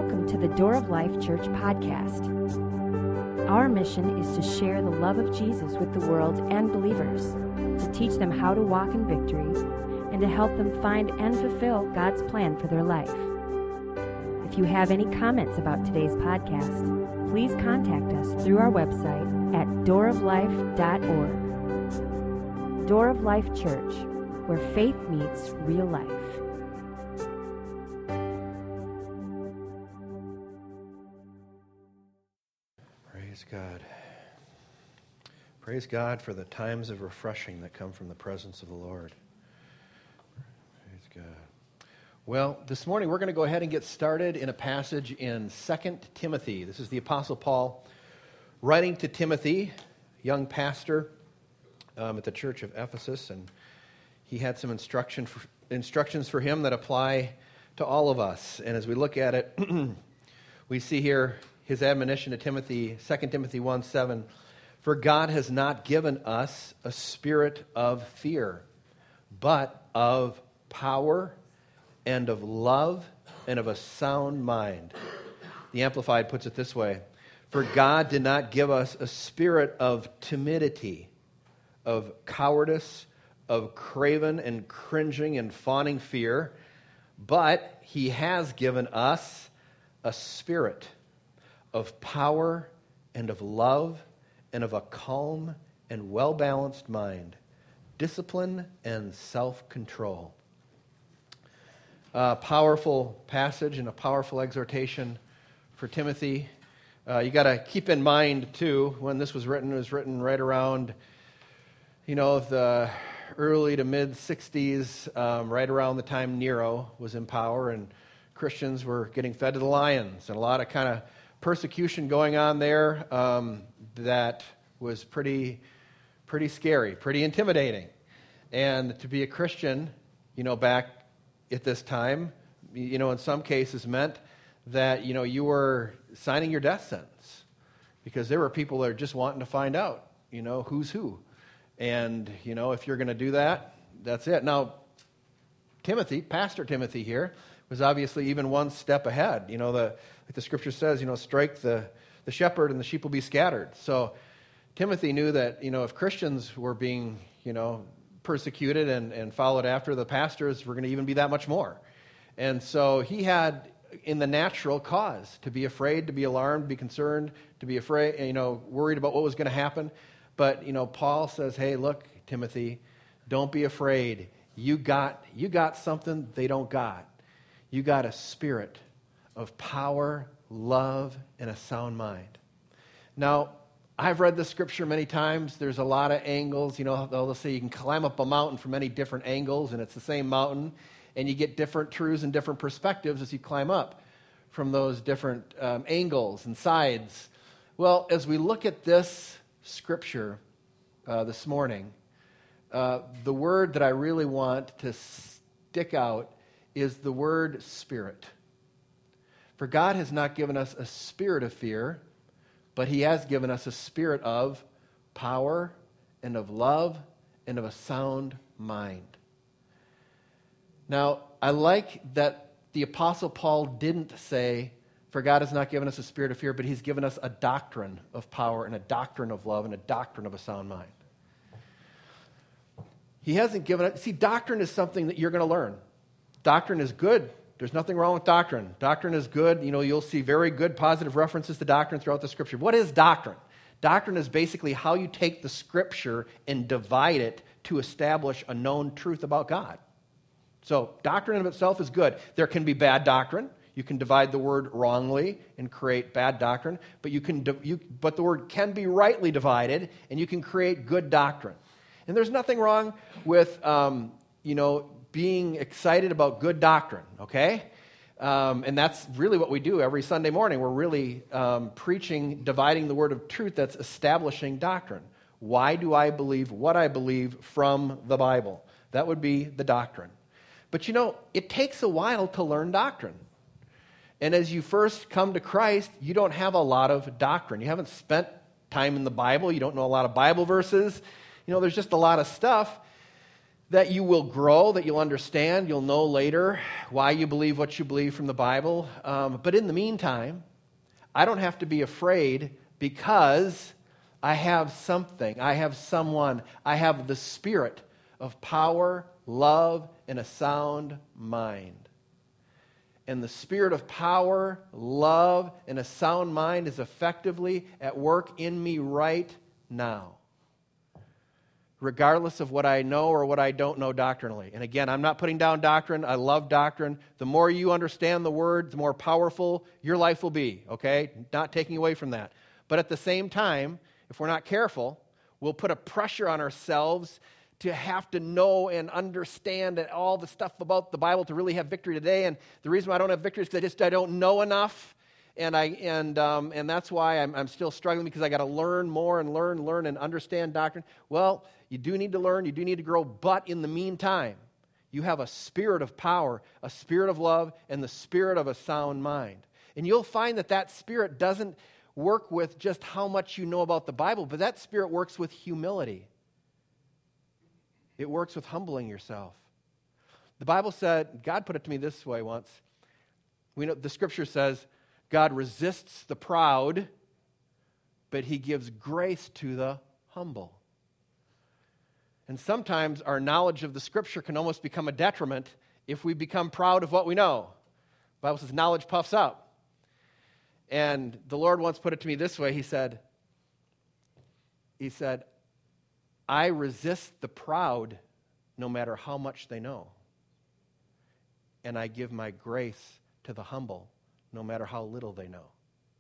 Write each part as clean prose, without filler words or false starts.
welcome to the Door of Life Church podcast. Our mission is to share the love of Jesus with the world and believers, to teach them how to walk in victory, and to help them find and fulfill God's plan for their life. If you have any comments about today's podcast, please contact us through our website at dooroflife.org. Door of Life Church, where faith meets real life. Praise God. Praise God for the times of refreshing that come from the presence of the Lord. Praise God. Well, this morning we're going to go ahead and get started in a passage in 2 Timothy. This is the Apostle Paul writing to Timothy, young pastor at the church of Ephesus, and he had some instructions for him that apply to all of us. And as we look at it, we see here his admonition to Timothy, 2 Timothy 1:7, "For God has not given us a spirit of fear, but of power and of love and of a sound mind." The Amplified puts it this way: "For God did not give us a spirit of timidity, of cowardice, of craven and cringing and fawning fear, but He has given us a spirit of power and of love and of a calm and well-balanced mind, discipline and self-control." A powerful passage and a powerful exhortation for Timothy. You got to keep in mind, too, when this was written, it was written right around, the early to mid-60s, right around the time Nero was in power, and Christians were getting fed to the lions, and a lot of kind of persecution going on there that was pretty scary, pretty intimidating. And to be a Christian, back at this time, in some cases meant that, you were signing your death sentence, because there were people that are just wanting to find out, who's who. And, if you're going to do that, that's it. Now, Timothy, Pastor Timothy here, was obviously even one step ahead. Like the scripture says, strike the shepherd and the sheep will be scattered. So Timothy knew that, if Christians were being, persecuted and followed after, the pastors were going to even be that much more. And so he had, in the natural, cause to be afraid, to be alarmed, to be concerned, to be afraid, worried about what was going to happen. But, Paul says, hey, look, Timothy, don't be afraid. You got something they don't got. You got a spirit of power, love, and a sound mind. Now, I've read this scripture many times. There's a lot of angles. They'll say you can climb up a mountain from many different angles, and it's the same mountain, and you get different truths and different perspectives as you climb up from those different angles and sides. Well, as we look at this scripture this morning, the word that I really want to stick out is the word spirit. For God has not given us a spirit of fear, but He has given us a spirit of power and of love and of a sound mind. Now, I like that the Apostle Paul didn't say, for God has not given us a spirit of fear, but He's given us a doctrine of power and a doctrine of love and a doctrine of a sound mind. He hasn't given us... See, doctrine is something that you're going to learn. Doctrine is good. There's nothing wrong with doctrine. Doctrine is good. You'll see very good positive references to doctrine throughout the Scripture. What is doctrine? Doctrine is basically how you take the Scripture and divide it to establish a known truth about God. So doctrine in itself is good. There can be bad doctrine. You can divide the word wrongly and create bad doctrine, but but the word can be rightly divided, and you can create good doctrine. And there's nothing wrong with being excited about good doctrine, okay? And that's really what we do every Sunday morning. We're really dividing the word of truth that's establishing doctrine. Why do I believe what I believe from the Bible? That would be the doctrine. But it takes a while to learn doctrine. And as you first come to Christ, you don't have a lot of doctrine. You haven't spent time in the Bible. You don't know a lot of Bible verses. There's just a lot of stuff that you will grow, that you'll understand, you'll know later why you believe what you believe from the Bible. But in the meantime, I don't have to be afraid because I have something, I have someone, I have the Spirit of power, love, and a sound mind. And the Spirit of power, love, and a sound mind is effectively at work in me right now, regardless of what I know or what I don't know doctrinally. And again, I'm not putting down doctrine. I love doctrine. The more you understand the Word, the more powerful your life will be, okay? Not taking away from that. But at the same time, if we're not careful, we'll put a pressure on ourselves to have to know and understand all the stuff about the Bible to really have victory today. And the reason why I don't have victory is because I don't know enough. And that's why I'm still struggling, because I got to learn more and learn and understand doctrine. Well, you do need to learn, you do need to grow, but in the meantime, you have a spirit of power, a spirit of love, and the spirit of a sound mind. And you'll find that spirit doesn't work with just how much you know about the Bible, but that spirit works with humility. It works with humbling yourself. The Bible said, God put it to me this way once. We know the Scripture says, God resists the proud, but He gives grace to the humble. And sometimes our knowledge of the Scripture can almost become a detriment if we become proud of what we know. The Bible says knowledge puffs up. And the Lord once put it to me this way. He said, I resist the proud no matter how much they know. And I give my grace to the humble no matter how little they know.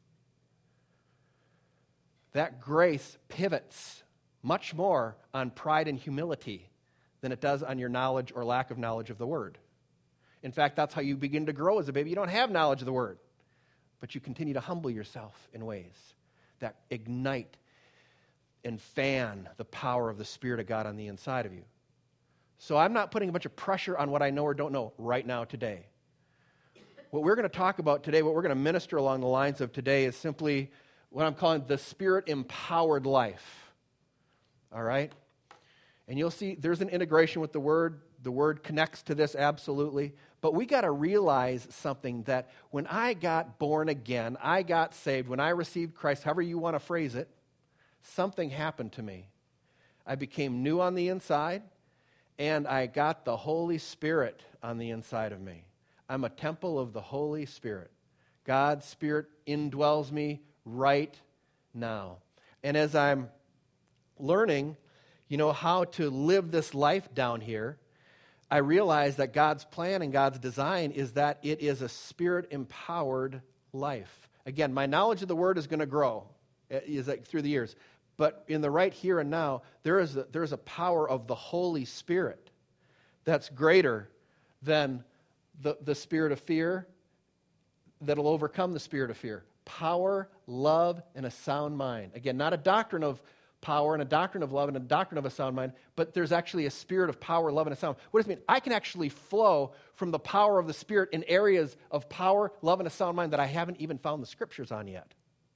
That grace pivots much more on pride and humility than it does on your knowledge or lack of knowledge of the Word. In fact, that's how you begin to grow as a baby. You don't have knowledge of the Word, but you continue to humble yourself in ways that ignite and fan the power of the Spirit of God on the inside of you. So I'm not putting a bunch of pressure on what I know or don't know right now today. What we're going to talk about today, what we're going to minister along the lines of today, is simply what I'm calling the Spirit-empowered life. All right? And you'll see there's an integration with the Word. The Word connects to this absolutely. But we got to realize something, that when I got born again, I got saved, when I received Christ, however you want to phrase it, something happened to me. I became new on the inside, and I got the Holy Spirit on the inside of me. I'm a temple of the Holy Spirit. God's Spirit indwells me right now. And as I'm learning, how to live this life down here, I realize that God's plan and God's design is that it is a Spirit-empowered life. Again, my knowledge of the Word is going to grow through the years. But in the right here and now, there is a power of the Holy Spirit that's greater than the spirit of fear, that'll overcome the spirit of fear. Power, love, and a sound mind. Again, not a doctrine of power and a doctrine of love and a doctrine of a sound mind, but there's actually a spirit of power, love, and a sound. What does it mean? I can actually flow from the power of the Spirit in areas of power, love, and a sound mind that I haven't even found the Scriptures on yet.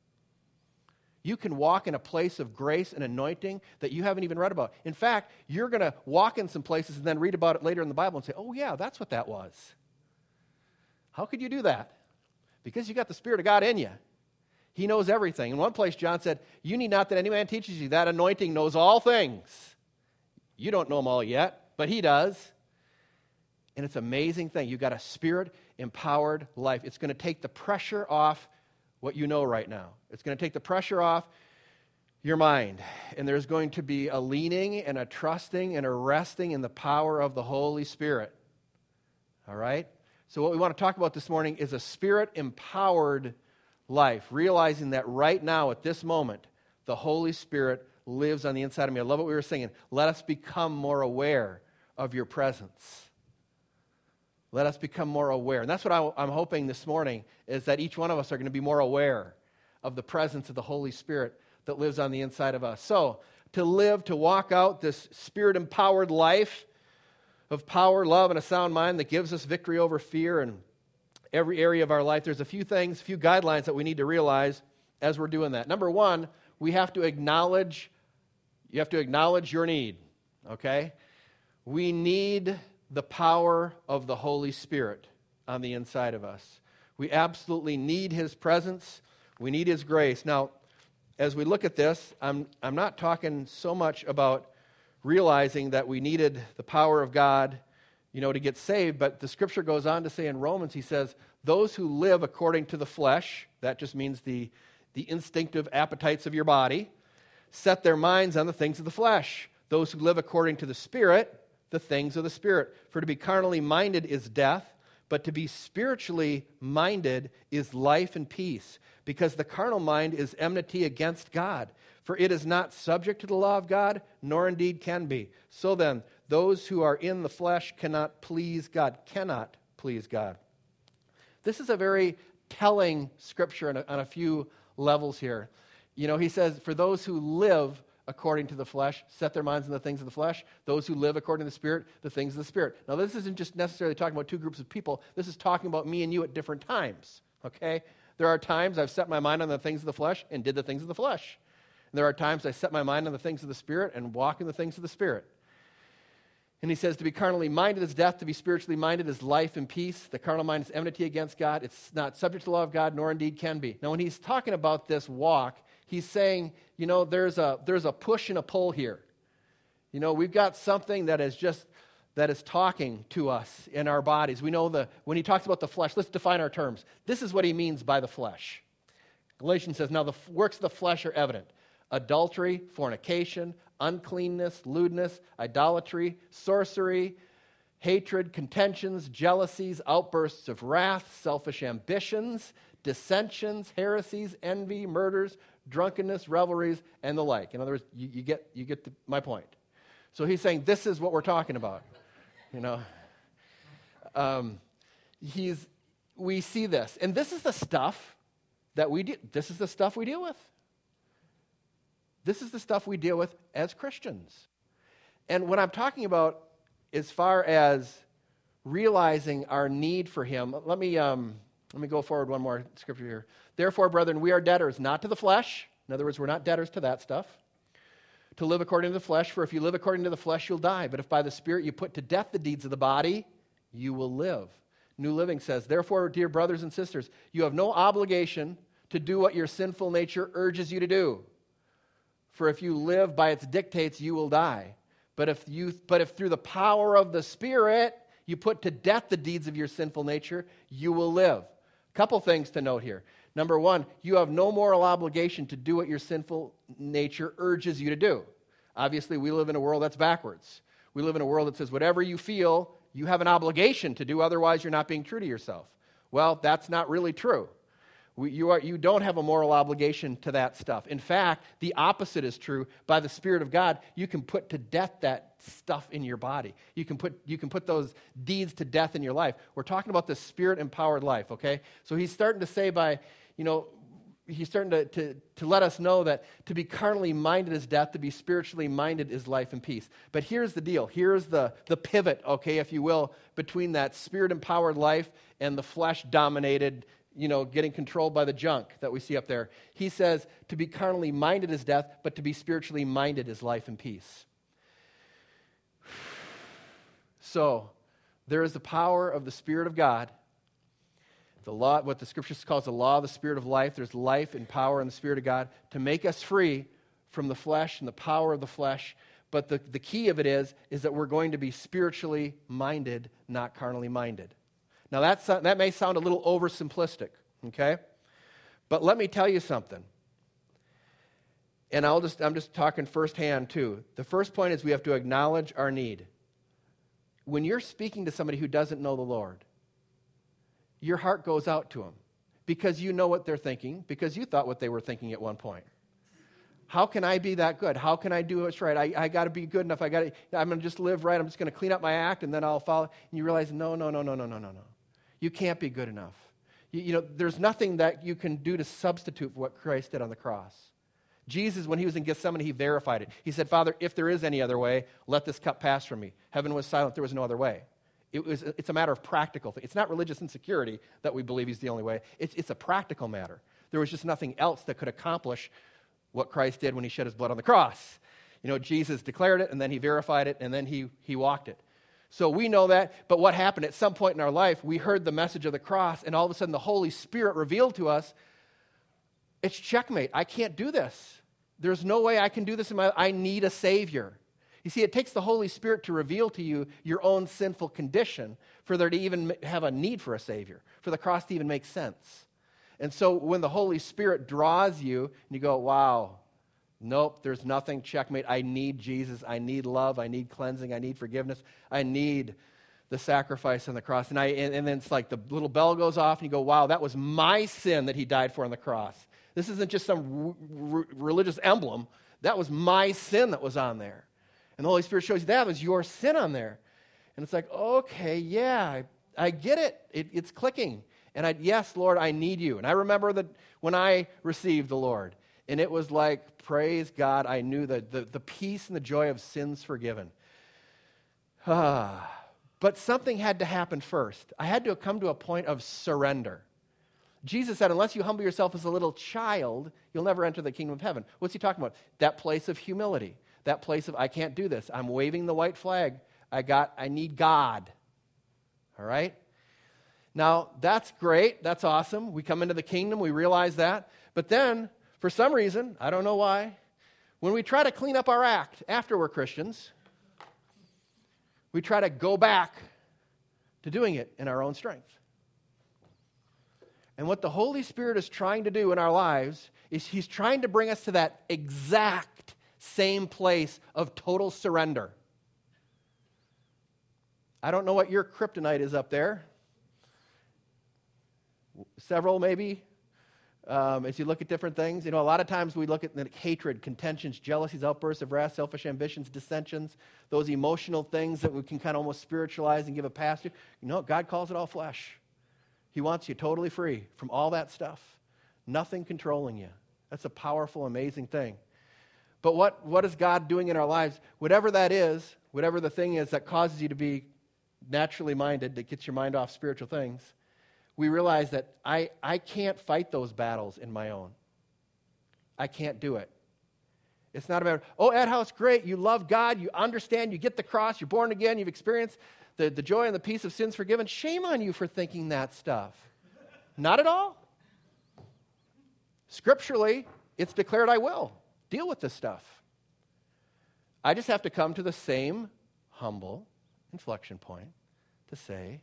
You can walk in a place of grace and anointing that you haven't even read about. In fact, you're going to walk in some places and then read about it later in the Bible and say, oh yeah, that's what that was. How could you do that? Because you got the Spirit of God in you. He knows everything. In one place, John said, you need not that any man teaches you. That anointing knows all things. You don't know them all yet, but He does. And it's an amazing thing. You've got a Spirit-empowered life. It's going to take the pressure off what you know right now. It's going to take the pressure off your mind. And there's going to be a leaning and a trusting and a resting in the power of the Holy Spirit. All right? So what we want to talk about this morning is a Spirit-empowered life, realizing that right now, at this moment, the Holy Spirit lives on the inside of me. I love what we were singing. Let us become more aware of your presence. Let us become more aware. And that's what I'm hoping this morning, is that each one of us are going to be more aware of the presence of the Holy Spirit that lives on the inside of us. So, to walk out this Spirit-empowered life of power, love, and a sound mind that gives us victory over fear and every area of our life, there's a few guidelines that we need to realize as we're doing that. Number one, you have to acknowledge your need, okay? We need the power of the Holy Spirit on the inside of us. We absolutely need His presence. We need His grace. Now, as we look at this, I'm not talking so much about realizing that we needed the power of God, to get saved, but the Scripture goes on to say in Romans, he says, those who live according to the flesh, that just means the instinctive appetites of your body, set their minds on the things of the flesh. Those who live according to the Spirit, the things of the Spirit. For to be carnally minded is death, but to be spiritually minded is life and peace, because the carnal mind is enmity against God. For it is not subject to the law of God, nor indeed can be. So then, those who are in the flesh cannot please God. Cannot please God. This is a very telling scripture on a few levels here. He says, for those who live according to the flesh, set their minds on the things of the flesh. Those who live according to the Spirit, the things of the Spirit. Now, this isn't just necessarily talking about two groups of people. This is talking about me and you at different times, okay? There are times I've set my mind on the things of the flesh and did the things of the flesh. And there are times I set my mind on the things of the Spirit and walk in the things of the Spirit. And he says, to be carnally minded is death, to be spiritually minded is life and peace. The carnal mind is enmity against God. It's not subject to the law of God, nor indeed can be. Now, when he's talking about this walk, he's saying, there's a push and a pull here. We've got something that is talking to us in our bodies. We know when he talks about the flesh, let's define our terms. This is what he means by the flesh. Galatians says, now the works of the flesh are evident. Adultery, fornication, uncleanness, lewdness, idolatry, sorcery, hatred, contentions, jealousies, outbursts of wrath, selfish ambitions, dissensions, heresies, envy, murders, drunkenness, revelries, and the like. In other words, you get my point. So he's saying this is what we're talking about. We see this, and this is the stuff that we do. This is the stuff we deal with. This is the stuff we deal with as Christians. And what I'm talking about as far as realizing our need for Him, let me go forward one more scripture here. Therefore, brethren, we are debtors, not to the flesh. In other words, we're not debtors to that stuff. To live according to the flesh, for if you live according to the flesh, you'll die. But if by the Spirit you put to death the deeds of the body, you will live. New Living says, therefore, dear brothers and sisters, you have no obligation to do what your sinful nature urges you to do. For if you live by its dictates, you will die. But if through the power of the Spirit you put to death the deeds of your sinful nature, you will live. A couple things to note here. Number one, you have no moral obligation to do what your sinful nature urges you to do. Obviously, we live in a world that's backwards. We live in a world that says whatever you feel, you have an obligation to do, otherwise you're not being true to yourself. Well, that's not really true. You don't have a moral obligation to that stuff. In fact, the opposite is true. By the Spirit of God, you can put to death that stuff in your body. You can put those deeds to death in your life. We're talking about the Spirit-empowered life, okay? So he's starting to say he's starting to let us know that to be carnally minded is death, to be spiritually minded is life and peace. But here's the deal. Here's the pivot, okay, if you will, between that Spirit-empowered life and the flesh-dominated getting controlled by the junk that we see up there. He says, to be carnally minded is death, but to be spiritually minded is life and peace. So, there is the power of the Spirit of God. The law, what the Scripture calls the law of the Spirit of life. There's life and power in the Spirit of God to make us free from the flesh and the power of the flesh. But the key of it is that we're going to be spiritually minded, not carnally minded. Now, that may sound a little oversimplistic, okay? But let me tell you something. And I'm just talking firsthand, too. The first point is we have to acknowledge our need. When you're speaking to somebody who doesn't know the Lord, your heart goes out to them because you know what they're thinking, because you thought what they were thinking at one point. How can I be that good? How can I do what's right? I got to be good enough. I'm going to just live right. I'm just going to clean up my act, and then I'll follow. And you realize, no. You can't be good enough. There's nothing that you can do to substitute for what Christ did on the cross. Jesus, when he was in Gethsemane, he verified it. He said, Father, if there is any other way, let this cup pass from me. Heaven was silent. There was no other way. It's a matter of practical thing. It's not religious insecurity that we believe he's the only way. It's a practical matter. There was just nothing else that could accomplish what Christ did when he shed his blood on the cross. Jesus declared it, and then he verified it, and then he walked it. So we know that, but what happened at some point in our life, we heard the message of the cross, and all of a sudden the Holy Spirit revealed to us, it's checkmate. I can't do this. There's no way I can do this in my life. I need a Savior. You see, it takes the Holy Spirit to reveal to you your own sinful condition for there to even have a need for a Savior, for the cross to even make sense. And so when the Holy Spirit draws you, and you go, wow, nope, there's nothing, checkmate. I need Jesus. I need love. I need cleansing. I need forgiveness. I need the sacrifice on the cross. And then it's like the little bell goes off, and you go, wow, that was my sin that he died for on the cross. This isn't just some religious emblem. That was my sin that was on there. And the Holy Spirit shows you that was your sin on there. And it's like, okay, yeah, I get it. It's clicking. And yes, Lord, I need you. And I remember that when I received the Lord, and it was like, praise God, I knew the peace and the joy of sins forgiven. But something had to happen first. I had to come to a point of surrender. Jesus said, unless you humble yourself as a little child, you'll never enter the kingdom of heaven. What's he talking about? That place of humility. That place of, I can't do this. I'm waving the white flag. I need God. All right? Now, that's great. That's awesome. We come into the kingdom. We realize that. But then, for some reason, I don't know why, when we try to clean up our act after we're Christians, we try to go back to doing it in our own strength. And what the Holy Spirit is trying to do in our lives is he's trying to bring us to that exact same place of total surrender. I don't know what your kryptonite is up there. Several, maybe. As you look at different things, a lot of times we look at hatred, contentions, jealousies, outbursts of wrath, selfish ambitions, dissensions, those emotional things that we can kind of almost spiritualize and give a pass to. God calls it all flesh. He wants you totally free from all that stuff. Nothing controlling you. That's a powerful, amazing thing. But what is God doing in our lives? Whatever that is, whatever the thing is that causes you to be naturally minded, that gets your mind off spiritual things, we realize that I can't fight those battles in my own. I can't do it. It's not about, Ed House, great, you love God, you understand, you get the cross, you're born again, you've experienced the joy and the peace of sins forgiven. Shame on you for thinking that stuff. Not at all. Scripturally, it's declared I will deal with this stuff. I just have to come to the same humble inflection point to say,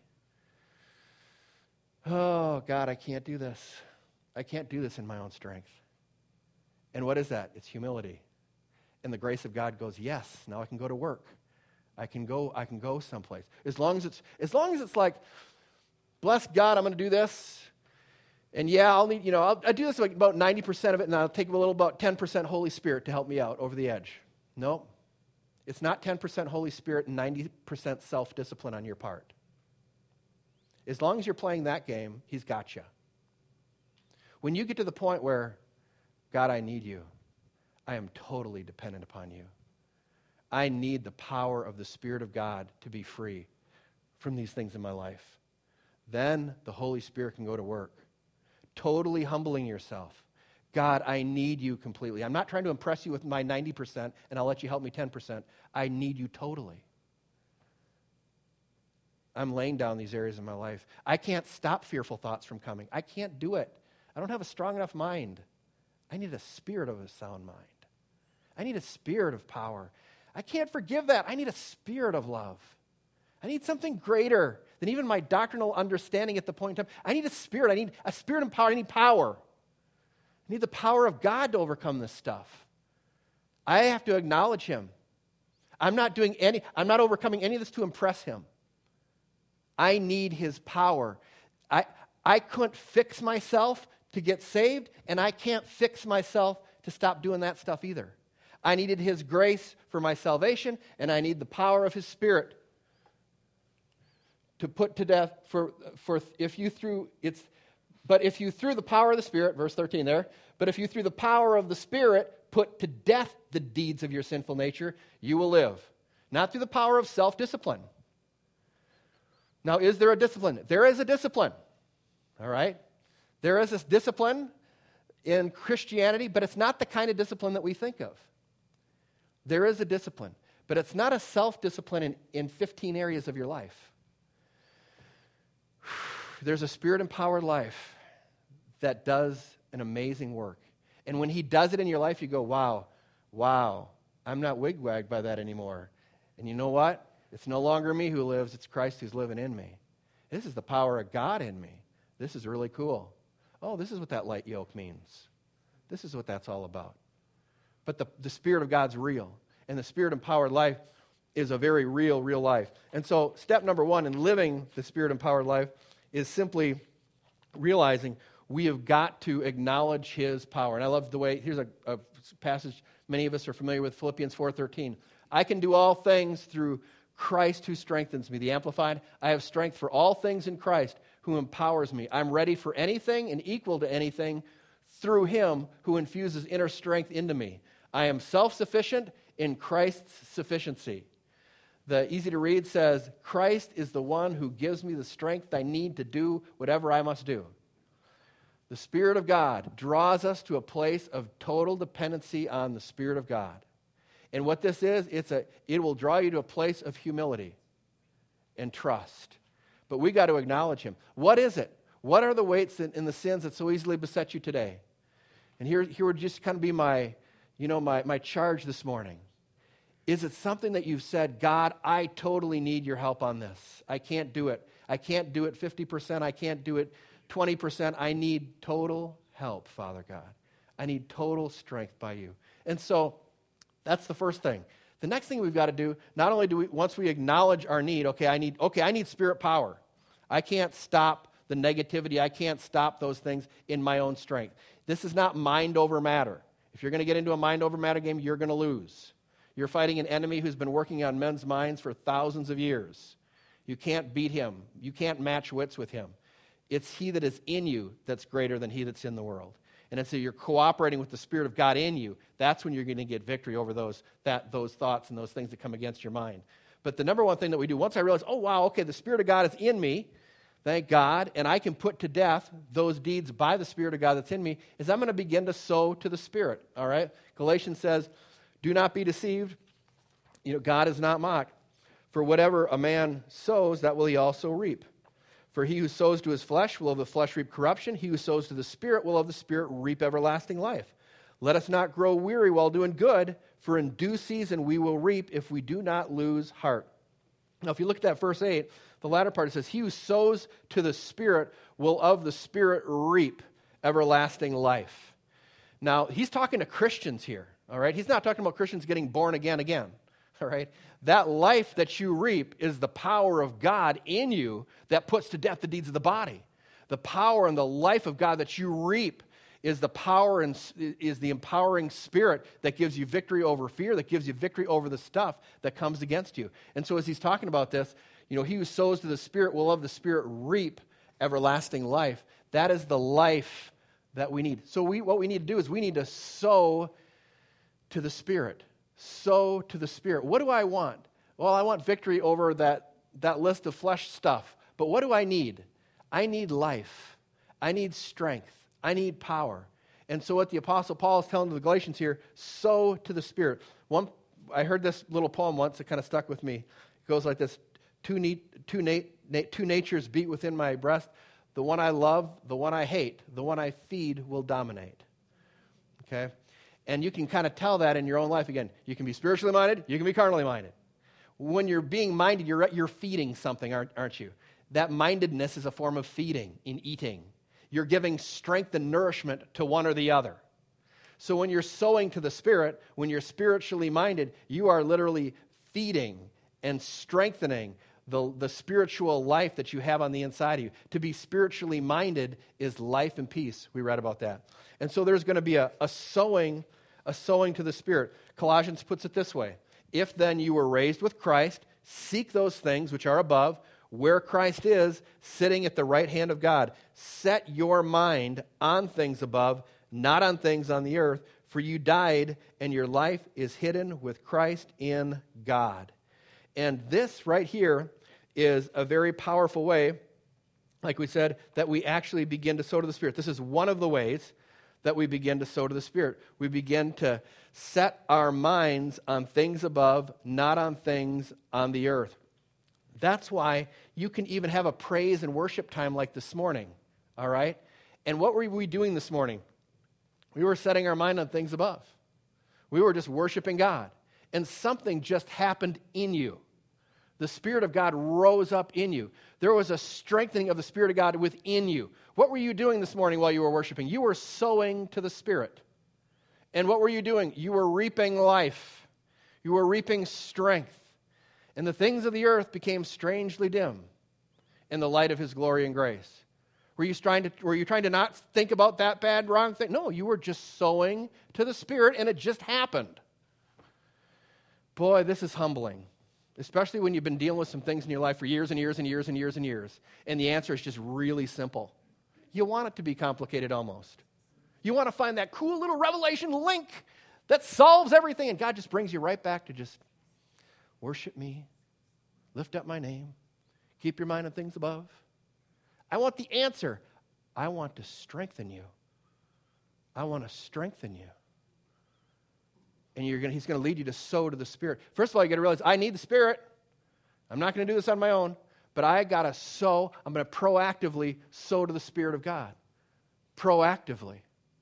oh, God, I can't do this. I can't do this in my own strength. And what is that? It's humility. And the grace of God goes, yes, now I can go to work. I can go someplace. As long as it's like, bless God, I'm going to do this. And yeah, I'll need, I'll do this like about 90% of it, and I'll take a little about 10% Holy Spirit to help me out over the edge. No, it's not 10% Holy Spirit and 90% self-discipline on your part. As long as you're playing that game, he's got you. When you get to the point where, God, I need you. I am totally dependent upon you. I need the power of the Spirit of God to be free from these things in my life. Then the Holy Spirit can go to work. Totally humbling yourself. God, I need you completely. I'm not trying to impress you with my 90%, and I'll let you help me 10%. I need you totally. I'm laying down these areas in my life. I can't stop fearful thoughts from coming. I can't do it. I don't have a strong enough mind. I need a spirit of a sound mind. I need a spirit of power. I can't forgive that. I need a spirit of love. I need something greater than even my doctrinal understanding at the point in time. I need a spirit. I need a spirit and power. I need power. I need the power of God to overcome this stuff. I have to acknowledge him. I'm not overcoming any of this to impress him. I need his power. I couldn't fix myself to get saved, and I can't fix myself to stop doing that stuff either. I needed his grace for my salvation, and I need the power of his Spirit to put to death but if you through the power of the Spirit, verse 13 there, but if you through the power of the Spirit put to death the deeds of your sinful nature, you will live. Not through the power of self-discipline. Now, is there a discipline? There is a discipline. All right? There is this discipline in Christianity, but it's not the kind of discipline that we think of. There is a discipline, but it's not a self-discipline in 15 areas of your life. There's a Spirit-empowered life that does an amazing work. And when he does it in your life, you go, wow, I'm not wigwagged by that anymore. And you know what? It's no longer me who lives, it's Christ who's living in me. This is the power of God in me. This is really cool. Oh, this is what that light yoke means. This is what that's all about. But the Spirit of God's real. And the Spirit-empowered life is a very real life. And so step number one in living the Spirit-empowered life is simply realizing we have got to acknowledge his power. And I love the way, here's a passage many of us are familiar with, Philippians 4:13. I can do all things through Christ who strengthens me. The Amplified, I have strength for all things in Christ who empowers me. I'm ready for anything and equal to anything through him who infuses inner strength into me. I am self-sufficient in Christ's sufficiency. The easy to read says, Christ is the one who gives me the strength I need to do whatever I must do. The Spirit of God draws us to a place of total dependency on the Spirit of God. And what this is, it will draw you to a place of humility and trust. But we got to acknowledge him. What is it? What are the weights and the sins that so easily beset you today? And here would just kind of be my charge this morning. Is it something that you've said, God, I totally need your help on this. I can't do it. I can't do it 50%. I can't do it 20%. I need total help, Father God. I need total strength by you. And so that's the first thing. The next thing we've got to do, not only do we, once we acknowledge our need, I need Spirit power. I can't stop the negativity. I can't stop those things in my own strength. This is not mind over matter. If you're going to get into a mind over matter game, you're going to lose. You're fighting an enemy who's been working on men's minds for thousands of years. You can't beat him. You can't match wits with him. It's he that is in you that's greater than he that's in the world. And it's so you're cooperating with the Spirit of God in you. That's when you're going to get victory over those thoughts and those things that come against your mind. But the number one thing that we do, once I realize, the Spirit of God is in me, thank God, and I can put to death those deeds by the Spirit of God that's in me, is I'm going to begin to sow to the Spirit, all right? Galatians says, do not be deceived. God is not mocked. For whatever a man sows, that will he also reap. For he who sows to his flesh will of the flesh reap corruption. He who sows to the Spirit will of the Spirit reap everlasting life. Let us not grow weary while doing good, for in due season we will reap if we do not lose heart. Now, if you look at that verse 8, the latter part, it says, he who sows to the Spirit will of the Spirit reap everlasting life. Now, he's talking to Christians here, all right? He's not talking about Christians getting born again, all right? That life that you reap is the power of God in you that puts to death the deeds of the body. The power and the life of God that you reap is the power and is the empowering Spirit that gives you victory over fear, that gives you victory over the stuff that comes against you. And so as he's talking about this, he who sows to the Spirit will of the Spirit reap everlasting life. That is the life that we need. So what we need to do is we need to sow to the Spirit. Sow to the Spirit. What do I want? Well, I want victory over that list of flesh stuff. But what do I need? I need life. I need strength. I need power. And so what the Apostle Paul is telling the Galatians here, sow to the Spirit. I heard this little poem once that kind of stuck with me. It goes like this. Two natures beat within my breast. The one I love, the one I hate, the one I feed will dominate. Okay? And you can kind of tell that in your own life again. You can be spiritually minded, you can be carnally minded. When you're being minded, you're feeding something, aren't you? That mindedness is a form of feeding, in eating. You're giving strength and nourishment to one or the other. So when you're sowing to the Spirit, when you're spiritually minded, you are literally feeding and strengthening the spiritual life that you have on the inside of you. To be spiritually minded is life and peace. We read about that. And so there's going to be a sowing to the Spirit. Colossians puts it this way. If then you were raised with Christ, seek those things which are above, where Christ is, sitting at the right hand of God. Set your mind on things above, not on things on the earth, for you died, and your life is hidden with Christ in God. And this right here is a very powerful way, like we said, that we actually begin to sow to the Spirit. This is one of the ways that we begin to sow to the Spirit. We begin to set our minds on things above, not on things on the earth. That's why you can even have a praise and worship time like this morning, all right? And what were we doing this morning? We were setting our mind on things above. We were just worshiping God. And something just happened in you. The Spirit of God rose up in you. There was a strengthening of the Spirit of God within you. What were you doing this morning while you were worshiping? You were sowing to the Spirit. And what were you doing? You were reaping life. You were reaping strength. And the things of the earth became strangely dim in the light of His glory and grace. Were you trying to not think about that bad, wrong thing? No, you were just sowing to the Spirit, and it just happened. Boy, this is humbling, especially when you've been dealing with some things in your life for years and years and years and years and years. And the answer is just really simple. You want it to be complicated almost. You want to find that cool little revelation link that solves everything, and God just brings you right back to just worship me, lift up my name, keep your mind on things above. I want the answer. I want to strengthen you. I want to strengthen you. And He's going to lead you to sow to the Spirit. First of all, you got to realize, I need the Spirit. I'm not going to do this on my own, but I got to sow. I'm going to proactively sow to the Spirit of God. Proactively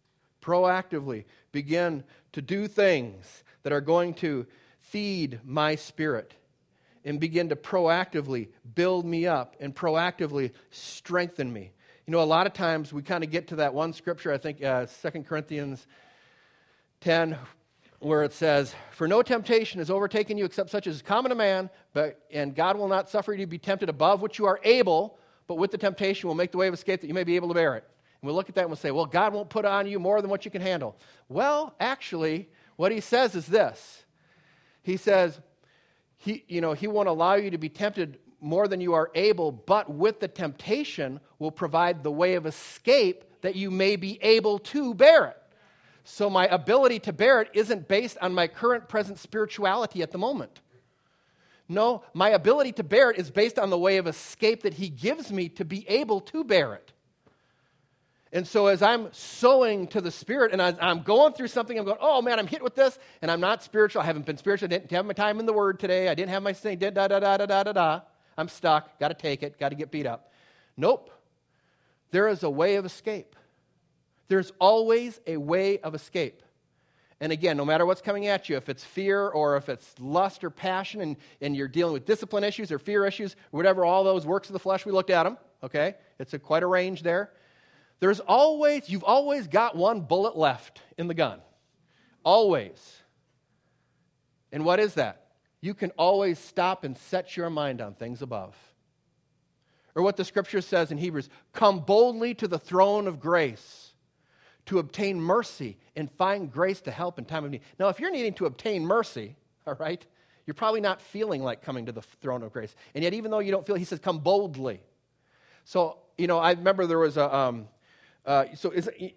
begin to do things that are going to feed my spirit and begin to proactively build me up and proactively strengthen me. You know, a lot of times we kind of get to that one scripture, I think 2 Corinthians 10, where it says, "For no temptation has overtaken you except such as is common to man, and God will not suffer you to be tempted above what you are able, but with the temptation will make the way of escape that you may be able to bear it." And we'll look at that and we'll say, well, God won't put on you more than what you can handle. Well, actually, what He says is this. He says, He won't allow you to be tempted more than you are able, but with the temptation will provide the way of escape that you may be able to bear it. So my ability to bear it isn't based on my current present spirituality at the moment. No, my ability to bear it is based on the way of escape that He gives me to be able to bear it. And so as I'm sowing to the Spirit and I'm going through something, I'm going, oh man, I'm hit with this, and I'm not spiritual. I haven't been spiritual. I didn't have my time in the Word today. I didn't have my thing. I'm stuck. Got to take it. Got to get beat up. Nope. There is a way of escape. There's always a way of escape. And again, no matter what's coming at you, if it's fear or if it's lust or passion and you're dealing with discipline issues or fear issues, or whatever, all those works of the flesh, we looked at them, okay? It's quite a range there. You've always got one bullet left in the gun. Always. And what is that? You can always stop and set your mind on things above. Or what the Scripture says in Hebrews, come boldly to the throne of grace to obtain mercy and find grace to help in time of need. Now, if you're needing to obtain mercy, all right, you're probably not feeling like coming to the throne of grace. And yet, even though you don't feel, He says, come boldly. So, I remember there was a... So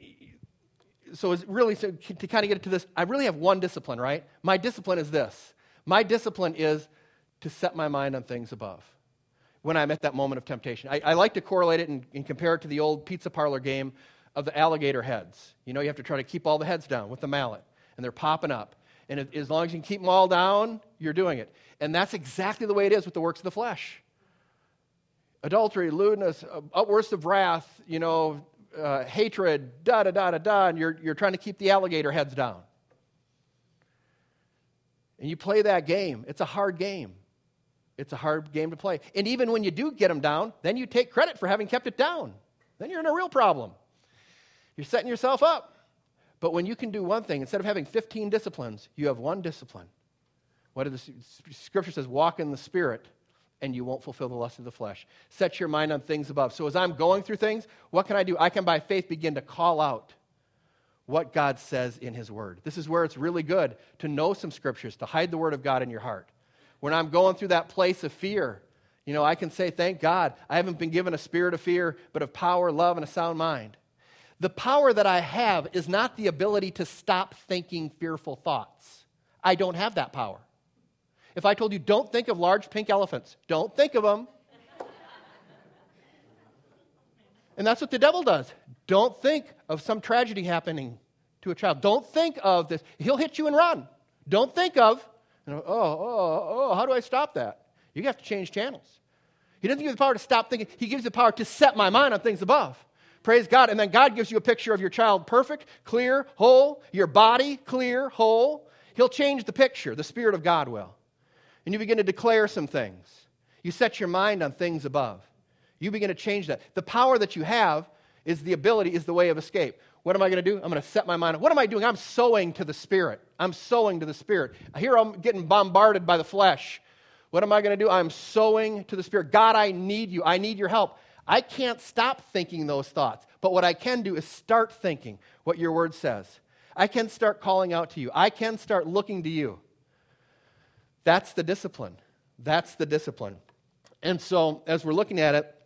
to kind of get to this, I really have one discipline, right? My discipline is this. My discipline is to set my mind on things above when I'm at that moment of temptation. I like to correlate it and compare it to the old pizza parlor game of the alligator heads. You have to try to keep all the heads down with the mallet, and they're popping up. And as long as you can keep them all down, you're doing it. And that's exactly the way it is with the works of the flesh. Adultery, lewdness, outbursts of wrath, hatred, and you're trying to keep the alligator heads down. And you play that game. It's a hard game. It's a hard game to play. And even when you do get them down, then you take credit for having kept it down. Then you're in a real problem. You're setting yourself up. But when you can do one thing, instead of having 15 disciplines, you have one discipline. What the Scripture says, walk in the Spirit, and you won't fulfill the lust of the flesh. Set your mind on things above. So as I'm going through things, what can I do? I can, by faith, begin to call out what God says in His Word. This is where it's really good to know some Scriptures, to hide the Word of God in your heart. When I'm going through that place of fear, I can say, thank God, I haven't been given a spirit of fear, but of power, love, and a sound mind. The power that I have is not the ability to stop thinking fearful thoughts. I don't have that power. If I told you, don't think of large pink elephants, don't think of them. And that's what the devil does. Don't think of some tragedy happening to a child. Don't think of this. He'll hit you and run. Don't think of, how do I stop that? You have to change channels. He doesn't give you the power to stop thinking. He gives you the power to set my mind on things above. Praise God. And then God gives you a picture of your child perfect, clear, whole, your body clear, whole. He'll change the picture. The Spirit of God will. And you begin to declare some things. You set your mind on things above. You begin to change that. The power that you have is the way of escape. What am I going to do? I'm going to set my mind. What am I doing? I'm sowing to the Spirit. I'm sowing to the Spirit. Here I'm getting bombarded by the flesh. What am I going to do? I'm sowing to the Spirit. God, I need you. I need your help. I can't stop thinking those thoughts. But what I can do is start thinking what your word says. I can start calling out to you. I can start looking to you. That's the discipline. That's the discipline. And so as we're looking at it,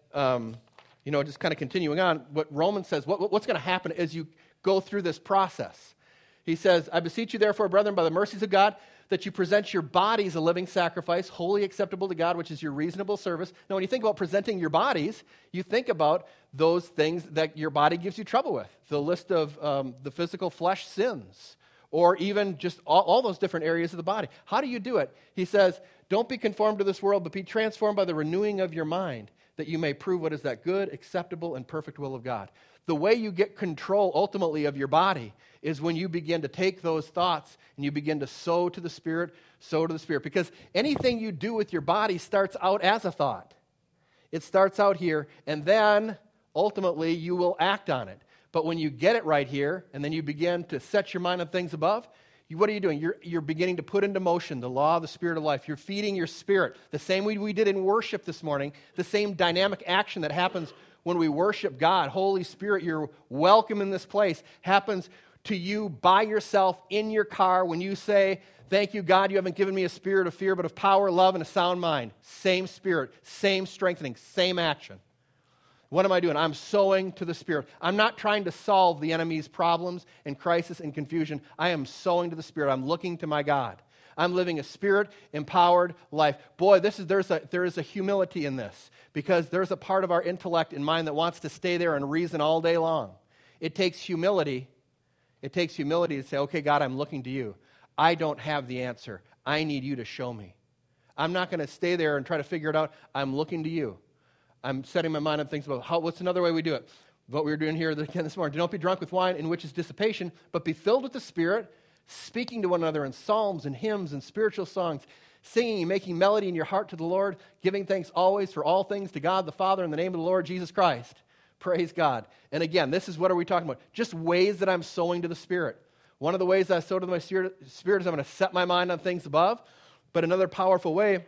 just kind of continuing on, what Romans says, what's going to happen as you go through this process? He says, I beseech you therefore, brethren, by the mercies of God, that you present your bodies a living sacrifice, wholly acceptable to God, which is your reasonable service. Now, when you think about presenting your bodies, you think about those things that your body gives you trouble with, the list of the physical flesh sins, or even just all those different areas of the body. How do you do it? He says, don't be conformed to this world, but be transformed by the renewing of your mind, that you may prove what is that good, acceptable, and perfect will of God. The way you get control, ultimately, of your body is when you begin to take those thoughts and you begin to sow to the Spirit, because anything you do with your body starts out as a thought. It starts out here, and then, ultimately, you will act on it. But when you get it right here, and then you begin to set your mind on things above, what are you doing? You're beginning to put into motion the law of the Spirit of life. You're feeding your spirit. The same way we did in worship this morning, the same dynamic action that happens when we worship God. Holy Spirit, you're welcome in this place, happens to you by yourself in your car when you say, thank you, God, you haven't given me a spirit of fear, but of power, love, and a sound mind. Same Spirit, same strengthening, same action. What am I doing? I'm sowing to the Spirit. I'm not trying to solve the enemy's problems and crisis and confusion. I am sowing to the Spirit. I'm looking to my God. I'm living a Spirit-empowered life. Boy, there is a humility in this, because there's a part of our intellect and mind that wants to stay there and reason all day long. It takes humility. It takes humility to say, okay, God, I'm looking to you. I don't have the answer. I need you to show me. I'm not going to stay there and try to figure it out. I'm looking to you. I'm setting my mind on things about what's another way we do it. What we were doing here again this morning. Do not be drunk with wine, in which is dissipation, but be filled with the Spirit, speaking to one another in psalms and hymns and spiritual songs, singing and making melody in your heart to the Lord, giving thanks always for all things to God the Father in the name of the Lord Jesus Christ. Praise God. And again, this is what are we talking about? Just ways that I'm sowing to the Spirit. One of the ways that I sow to my spirit is I'm going to set my mind on things above. But another powerful way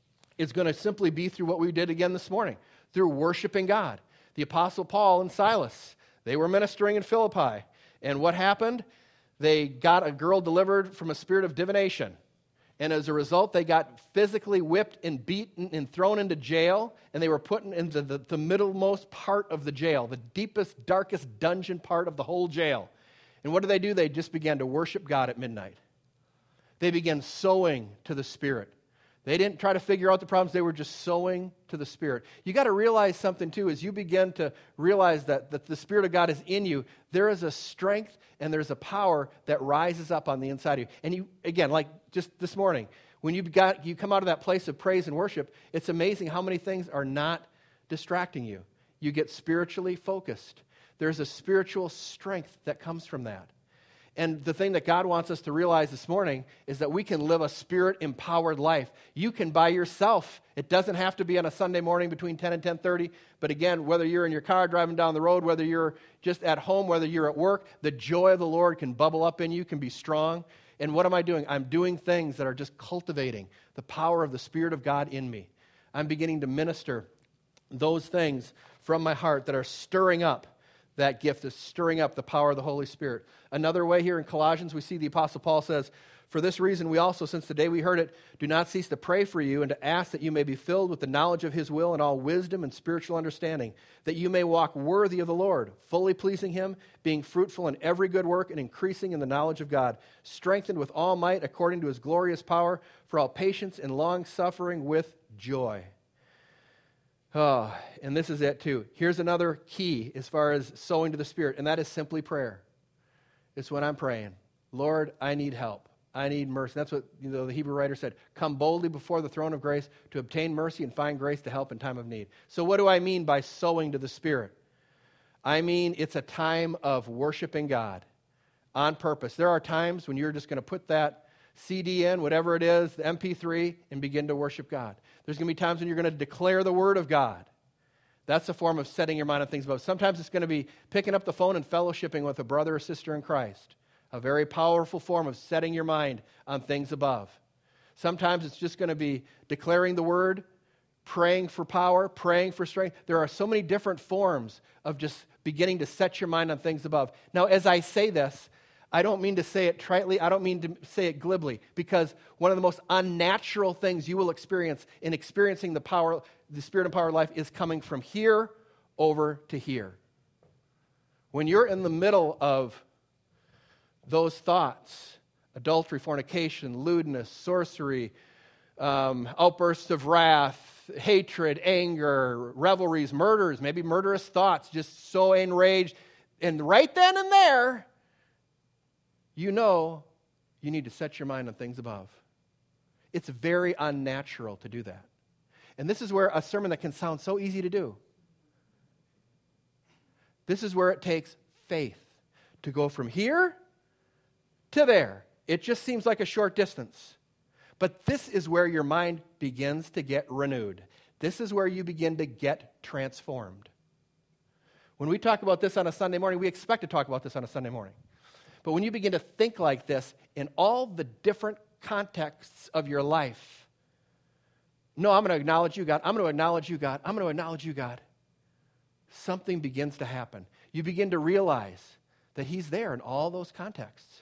is going to simply be through what we did again this morning, through worshiping God. The Apostle Paul and Silas, they were ministering in Philippi. And what happened? They got a girl delivered from a spirit of divination. And as a result, they got physically whipped and beaten and thrown into jail. And they were put into the middlemost part of the jail, the deepest, darkest dungeon part of the whole jail. And what did? They just began to worship God at midnight. They began sowing to the Spirit. They didn't try to figure out the problems. They were just sowing to the Spirit. You got to realize something, too, as you begin to realize that the Spirit of God is in you. There is a strength and there's a power that rises up on the inside of you. And you, again, like just this morning, when you come out of that place of praise and worship, it's amazing how many things are not distracting you. You get spiritually focused. There's a spiritual strength that comes from that. And the thing that God wants us to realize this morning is that we can live a Spirit-empowered life. You can by yourself. It doesn't have to be on a Sunday morning between 10 and 10:30. But again, whether you're in your car driving down the road, whether you're just at home, whether you're at work, the joy of the Lord can bubble up in you, can be strong. And what am I doing? I'm doing things that are just cultivating the power of the Spirit of God in me. I'm beginning to minister those things from my heart that are stirring up that gift, is stirring up the power of the Holy Spirit. Another way here in Colossians, we see the Apostle Paul says, for this reason we also, since the day we heard it, do not cease to pray for you and to ask that you may be filled with the knowledge of His will and all wisdom and spiritual understanding, that you may walk worthy of the Lord, fully pleasing Him, being fruitful in every good work and increasing in the knowledge of God, strengthened with all might according to His glorious power, for all patience and long-suffering with joy. Oh, and this is it too. Here's another key as far as sowing to the Spirit, and that is simply prayer. It's when I'm praying, Lord, I need help. I need mercy. That's what the Hebrew writer said. Come boldly before the throne of grace to obtain mercy and find grace to help in time of need. So what do I mean by sowing to the Spirit? I mean it's a time of worshiping God on purpose. There are times when you're just going to put that CD in, whatever it is, the MP3, and begin to worship God. There's going to be times when you're going to declare the Word of God. That's a form of setting your mind on things above. Sometimes it's going to be picking up the phone and fellowshipping with a brother or sister in Christ. A very powerful form of setting your mind on things above. Sometimes it's just going to be declaring the Word, praying for power, praying for strength. There are so many different forms of just beginning to set your mind on things above. Now, as I say this, I don't mean to say it tritely. I don't mean to say it glibly, because one of the most unnatural things you will experience in experiencing the power, the Spirit and power of life, is coming from here over to here. When you're in the middle of those thoughts, adultery, fornication, lewdness, sorcery, outbursts of wrath, hatred, anger, revelries, murders, maybe murderous thoughts, just so enraged, and right then and there, you know you need to set your mind on things above. It's very unnatural to do that. And this is where a sermon that can sound so easy to do. This is where it takes faith to go from here to there. It just seems like a short distance. But this is where your mind begins to get renewed. This is where you begin to get transformed. When we talk about this on a Sunday morning, we expect to talk about this on a Sunday morning. But when you begin to think like this in all the different contexts of your life, no, I'm going to acknowledge you, God. I'm going to acknowledge you, God. I'm going to acknowledge you, God. Something begins to happen. You begin to realize that He's there in all those contexts.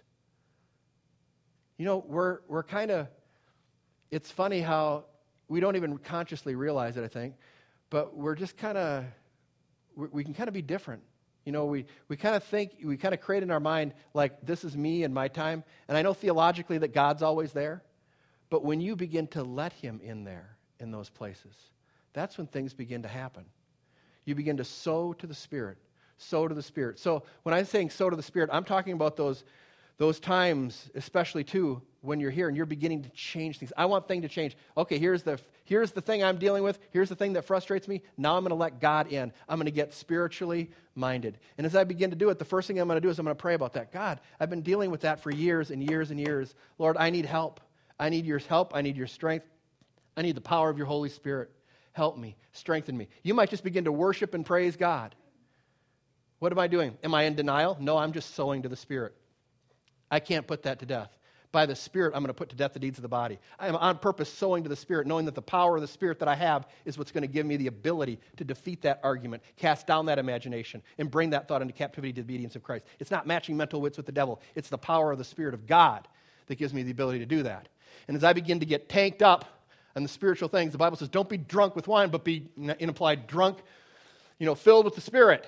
You know, we're kind of, it's funny how we don't even consciously realize it, I think, but we're just kind of, we can kind of be different. You know, we kind of think, we kind of create in our mind, like, this is me and my time. And I know theologically that God's always there. But when you begin to let Him in there, in those places, that's when things begin to happen. You begin to sow to the Spirit. Sow to the Spirit. So when I'm saying sow to the Spirit, I'm talking about those times, especially too, when you're here and you're beginning to change things. I want things to change. Okay, here's the thing I'm dealing with. Here's the thing that frustrates me. Now I'm going to let God in. I'm going to get spiritually minded. And as I begin to do it, the first thing I'm going to do is I'm going to pray about that. God, I've been dealing with that for years and years and years. Lord, I need help. I need your help. I need your strength. I need the power of your Holy Spirit. Help me. Strengthen me. You might just begin to worship and praise God. What am I doing? Am I in denial? No, I'm just sowing to the Spirit. I can't put that to death. By the Spirit, I'm going to put to death the deeds of the body. I am on purpose sowing to the Spirit, knowing that the power of the Spirit that I have is what's going to give me the ability to defeat that argument, cast down that imagination, and bring that thought into captivity to the obedience of Christ. It's not matching mental wits with the devil. It's the power of the Spirit of God that gives me the ability to do that. And as I begin to get tanked up on the spiritual things, the Bible says, don't be drunk with wine, but be, implied, drunk, filled with the Spirit.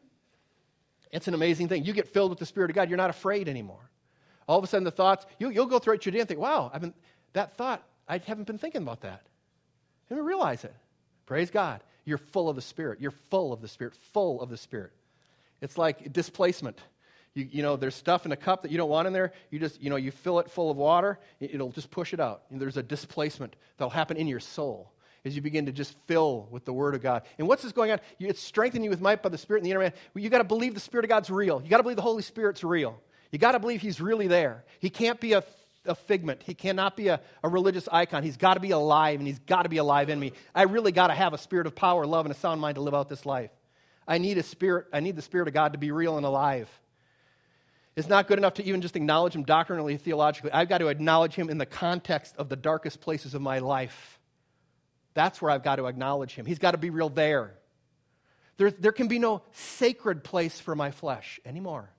It's an amazing thing. You get filled with the Spirit of God, you're not afraid anymore. All of a sudden, the thoughts, you'll go through it your day and think, wow, that thought, I haven't been thinking about that. I didn't realize it. Praise God. You're full of the Spirit. You're full of the Spirit, full of the Spirit. It's like displacement. There's stuff in a cup that you don't want in there. You just, you fill it full of water, it'll just push it out. And there's a displacement that'll happen in your soul as you begin to just fill with the Word of God. And what's this going on? It's strengthening you with might by the Spirit in the inner man. You got to believe the Spirit of God's real. You got to believe the Holy Spirit's real. You got to believe He's really there. He can't be a figment. He cannot be a religious icon. He's got to be alive, and He's got to be alive in me. I really got to have a spirit of power, love, and a sound mind to live out this life. I need the Spirit of God to be real and alive. It's not good enough to even just acknowledge Him doctrinally, theologically. I've got to acknowledge Him in the context of the darkest places of my life. That's where I've got to acknowledge Him. He's got to be real there. There can be no sacred place for my flesh anymore.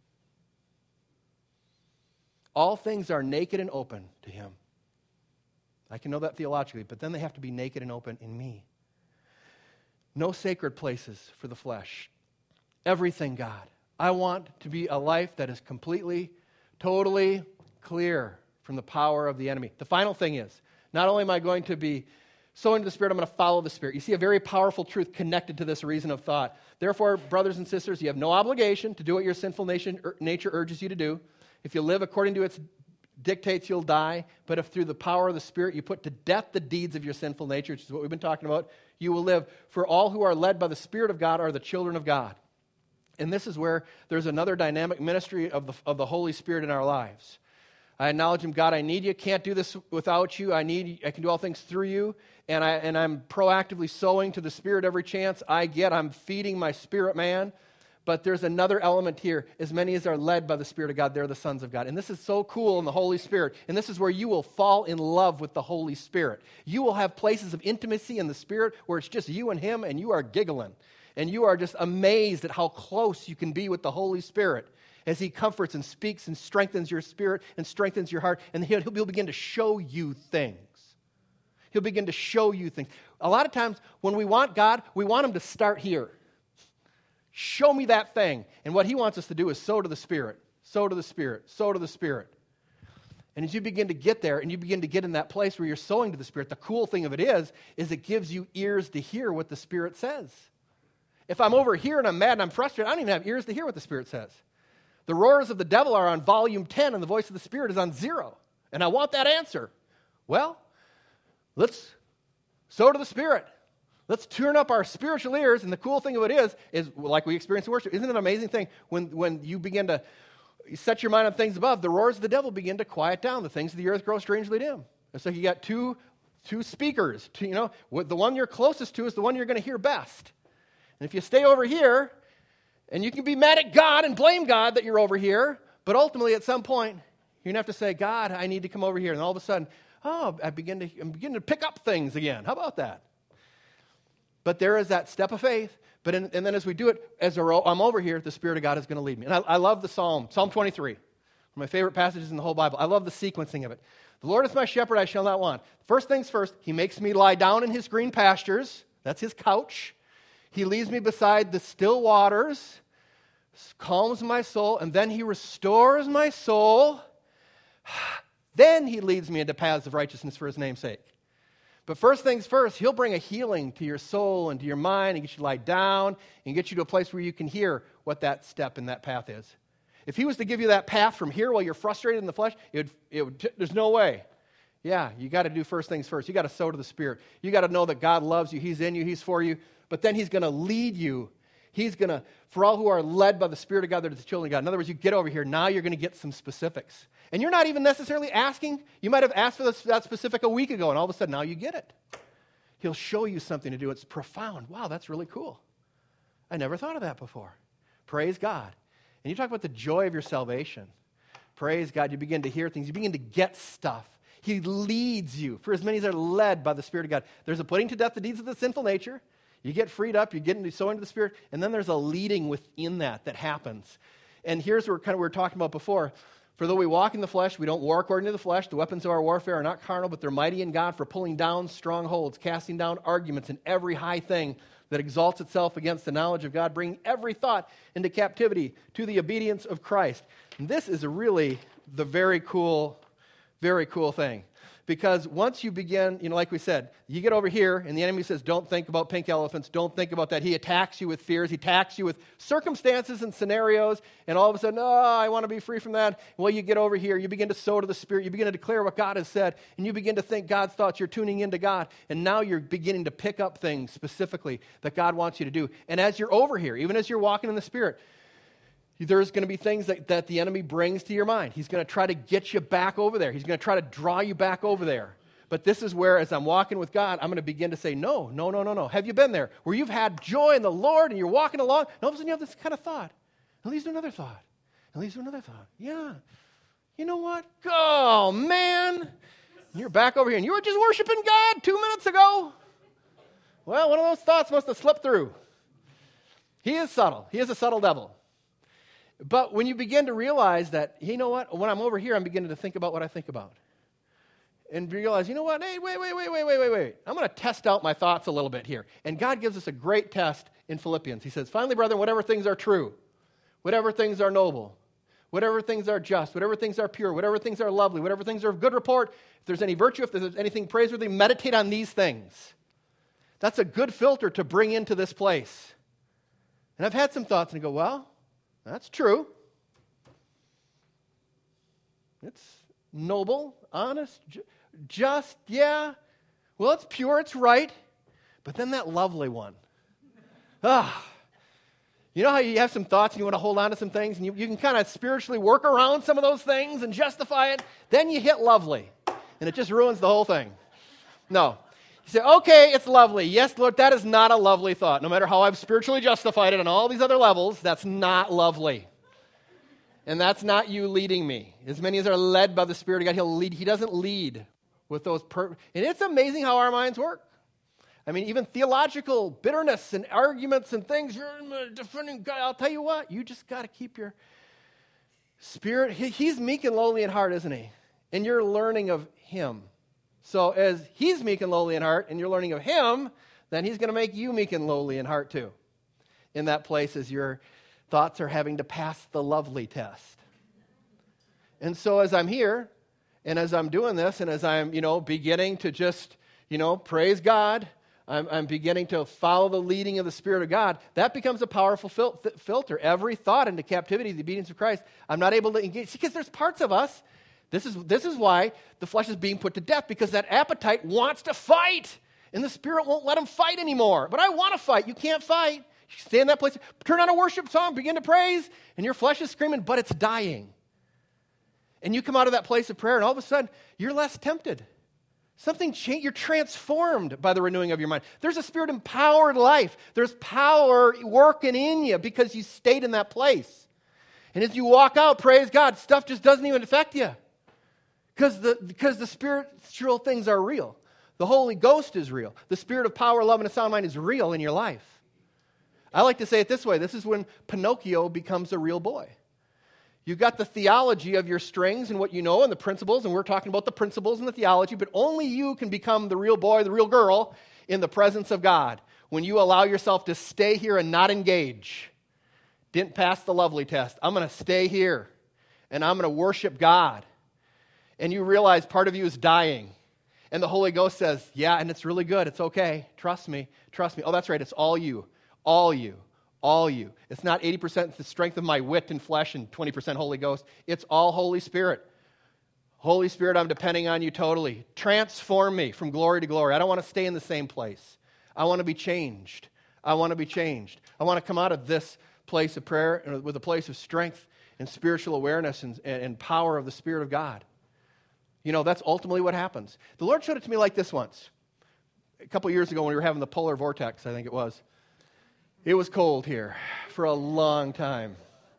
All things are naked and open to Him. I can know that theologically, but then they have to be naked and open in me. No sacred places for the flesh. Everything, God. I want to be a life that is completely, totally clear from the power of the enemy. The final thing is, not only am I going to be sowing to the Spirit, I'm going to follow the Spirit. You see a very powerful truth connected to this reason of thought. Therefore, brothers and sisters, you have no obligation to do what your sinful nature urges you to do. If you live according to its dictates, you'll die. But if through the power of the Spirit you put to death the deeds of your sinful nature, which is what we've been talking about, you will live. For all who are led by the Spirit of God are the children of God. And this is where there's another dynamic ministry of the Holy Spirit in our lives. I acknowledge Him, God, I need you. Can't do this without you. I can do all things through you. And I'm proactively sowing to the Spirit every chance I get. I'm feeding my spirit man. But there's another element here. As many as are led by the Spirit of God, they're the sons of God. And this is so cool in the Holy Spirit. And this is where you will fall in love with the Holy Spirit. You will have places of intimacy in the Spirit where it's just you and Him, and you are giggling. And you are just amazed at how close you can be with the Holy Spirit as He comforts and speaks and strengthens your spirit and strengthens your heart. And He'll begin to show you things. He'll begin to show you things. A lot of times when we want God, we want Him to start here. Show me that thing. And what He wants us to do is sow to the Spirit, sow to the Spirit, sow to the Spirit. And as you begin to get there and you begin to get in that place where you're sowing to the Spirit, the cool thing of it is it gives you ears to hear what the Spirit says. If I'm over here and I'm mad and I'm frustrated, I don't even have ears to hear what the Spirit says. The roars of the devil are on volume 10 and the voice of the Spirit is on 0. And I want that answer. Well, let's sow to the Spirit. Let's turn up our spiritual ears. And the cool thing of it is like we experience in worship, isn't it an amazing thing when you begin to set your mind on things above, the roars of the devil begin to quiet down. The things of the earth grow strangely dim. It's like you got two speakers. The one you're closest to is the one you're going to hear best. And if you stay over here, and you can be mad at God and blame God that you're over here, but ultimately at some point, you're going to have to say, God, I need to come over here. And all of a sudden, I'm beginning to pick up things again. How about that? But there is that step of faith. And then as we do it, as I'm over here, the Spirit of God is going to lead me. And I love the Psalm 23, one of my favorite passages in the whole Bible. I love the sequencing of it. The Lord is my shepherd, I shall not want. First things first, He makes me lie down in His green pastures. That's His couch. He leads me beside the still waters, calms my soul, and then He restores my soul. Then He leads me into paths of righteousness for His name's sake. But first things first, He'll bring a healing to your soul and to your mind and get you to lie down and get you to a place where you can hear what that step in that path is. If He was to give you that path from here while you're frustrated in the flesh, there's no way. Yeah, you got to do first things first. You got to sow to the Spirit. You got to know that God loves you. He's in you. He's for you. But then He's going to lead you. He's going to, for all who are led by the Spirit of God, they're the children of God. In other words, you get over here. Now you're going to get some specifics. And you're not even necessarily asking. You might have asked for that specific a week ago, and all of a sudden now you get it. He'll show you something to do. It's profound. Wow, that's really cool. I never thought of that before. Praise God. And you talk about the joy of your salvation. Praise God. You begin to hear things. You begin to get stuff. He leads you. For as many as are led by the Spirit of God. There's a putting to death the deeds of the sinful nature. You get freed up. You get into sowing to the Spirit. And then there's a leading within that happens. And here's where we were talking about before. For though we walk in the flesh, we don't war according to the flesh. The weapons of our warfare are not carnal, but they're mighty in God for pulling down strongholds, casting down arguments and every high thing that exalts itself against the knowledge of God, bringing every thought into captivity to the obedience of Christ. And this is really the very cool thing. Because once you begin, like we said, you get over here and the enemy says, don't think about pink elephants, don't think about that. He attacks you with fears, he attacks you with circumstances and scenarios, and all of a sudden, I want to be free from that. Well, you get over here, you begin to sow to the Spirit, you begin to declare what God has said, and you begin to think God's thoughts, you're tuning into God, and now you're beginning to pick up things specifically that God wants you to do. And as you're over here, even as you're walking in the Spirit, there's going to be things that the enemy brings to your mind. He's going to try to get you back over there. He's going to try to draw you back over there. But this is where, as I'm walking with God, I'm going to begin to say, no. Have you been there? Where you've had joy in the Lord and you're walking along, and all of a sudden you have this kind of thought. And leads to another thought. And leads to another thought. Yeah. You know what? Oh, man. And you're back over here, and you were just worshiping God 2 minutes ago. Well, one of those thoughts must have slipped through. He is subtle. He is a subtle devil. But when you begin to realize that, you know what, when I'm over here, I'm beginning to think about what I think about. And realize, you know what, hey, wait. I'm going to test out my thoughts a little bit here. And God gives us a great test in Philippians. He says, finally, brethren, whatever things are true, whatever things are noble, whatever things are just, whatever things are pure, whatever things are lovely, whatever things are of good report, if there's any virtue, if there's anything praiseworthy, meditate on these things. That's a good filter to bring into this place. And I've had some thoughts and I go, well, that's true. It's noble, honest, just, yeah. Well, it's pure, it's right. But then that lovely one. You know how you have some thoughts and you want to hold on to some things and you can kind of spiritually work around some of those things and justify it? Then you hit lovely and it just ruins the whole thing. No. You say, okay, it's lovely. Yes, Lord, that is not a lovely thought. No matter how I've spiritually justified it on all these other levels, that's not lovely. And that's not you leading me. As many as are led by the Spirit of God, He'll lead. He doesn't lead with those. And it's amazing how our minds work. I mean, even theological bitterness and arguments and things, you're defending God. I'll tell you what, you just got to keep your spirit. He's meek and lowly in heart, isn't He? And you're learning of Him. So as He's meek and lowly in heart and you're learning of Him, then He's going to make you meek and lowly in heart too. In that place as your thoughts are having to pass the lovely test. And so as I'm here, and as I'm doing this, and as I'm, beginning to just, praise God, I'm beginning to follow the leading of the Spirit of God, that becomes a powerful filter. Every thought into captivity, the obedience of Christ, I'm not able to engage. Because there's parts of us, this is why the flesh is being put to death, because that appetite wants to fight, and the Spirit won't let him fight anymore. But I want to fight. You can't fight. You stay in that place, turn on a worship song, begin to praise, and your flesh is screaming, but it's dying. And you come out of that place of prayer, and all of a sudden, you're less tempted. Something changed. You're transformed by the renewing of your mind. There's a Spirit-empowered life. There's power working in you because you stayed in that place. And as you walk out, praise God, stuff just doesn't even affect you because the spiritual things are real. The Holy Ghost is real. The Spirit of power, love, and a sound mind is real in your life. I like to say it this way. This is when Pinocchio becomes a real boy. You've got the theology of your strings and what you know and the principles, and we're talking about the principles and the theology, but only you can become the real boy, the real girl in the presence of God when you allow yourself to stay here and not engage. Didn't pass the lovely test. I'm going to stay here, and I'm going to worship God. And you realize part of you is dying. And the Holy Ghost says, yeah, and it's really good. It's okay. Trust me. Trust me. Oh, that's right. It's all you. All you. All you. It's not 80% the strength of my wit and flesh and 20% Holy Ghost. It's all Holy Spirit. Holy Spirit, I'm depending on you totally. Transform me from glory to glory. I don't want to stay in the same place. I want to be changed. I want to be changed. I want to come out of this place of prayer with a place of strength and spiritual awareness and power of the Spirit of God. That's ultimately what happens. The Lord showed it to me like this once. A couple years ago when we were having the polar vortex, I think it was. It was cold here for a long time.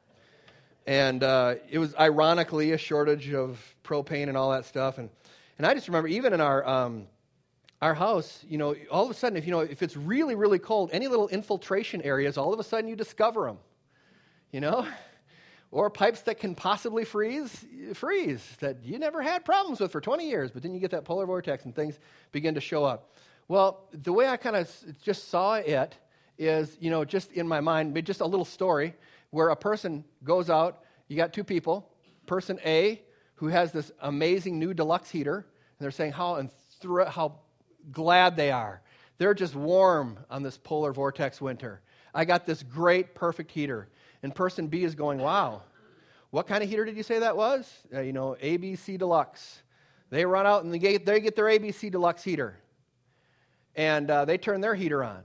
And it was ironically a shortage of propane and all that stuff. And I just remember even in our house, all of a sudden, if it's really, really cold, any little infiltration areas, all of a sudden you discover them, or pipes that can possibly freeze that you never had problems with for 20 years, but then you get that polar vortex and things begin to show up. Well, the way I kind of just saw it is, just in my mind, just a little story where a person goes out, you got two people, person A, who has this amazing new deluxe heater, and they're saying how glad they are. They're just warm on this polar vortex winter. I got this great, perfect heater. And person B is going, wow, what kind of heater did you say that was? ABC Deluxe. They run out and they get their ABC Deluxe heater. And they turn their heater on.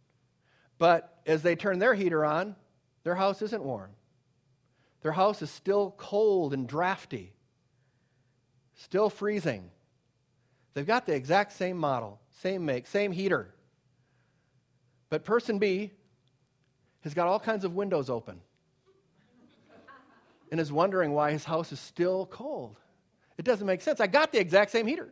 But as they turn their heater on, their house isn't warm. Their house is still cold and drafty, still freezing. They've got the exact same model, same make, same heater. But person B has got all kinds of windows open and is wondering why his house is still cold. It doesn't make sense. I got the exact same heater.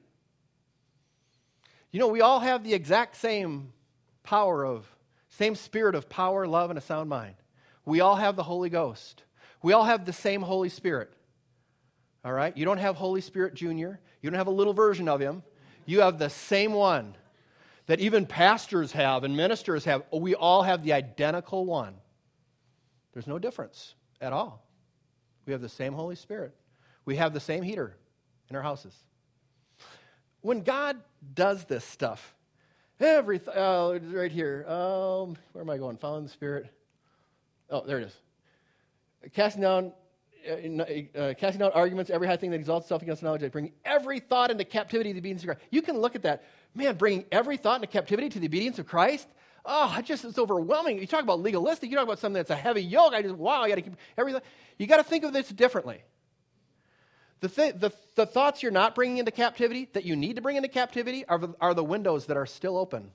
We all have the exact same same spirit of power, love, and a sound mind. We all have the Holy Ghost. We all have the same Holy Spirit. All right? You don't have Holy Spirit Jr. You don't have a little version of him. You have the same one that even pastors have and ministers have. We all have the identical one. There's no difference at all. We have the same Holy Spirit. We have the same heater in our houses. When God does this stuff, right here. Where am I going? Following the Spirit. Oh, there it is. Casting down arguments, every high thing that exalts itself against knowledge, bring every thought into captivity to the obedience of Christ. You can look at that. Man, bringing every thought into captivity to the obedience of Christ. Oh, it's overwhelming. You talk about legalistic. You talk about something that's a heavy yoke. I got to keep everything. You got to think of this differently. The thoughts you're not bringing into captivity, that you need to bring into captivity, are the windows that are still open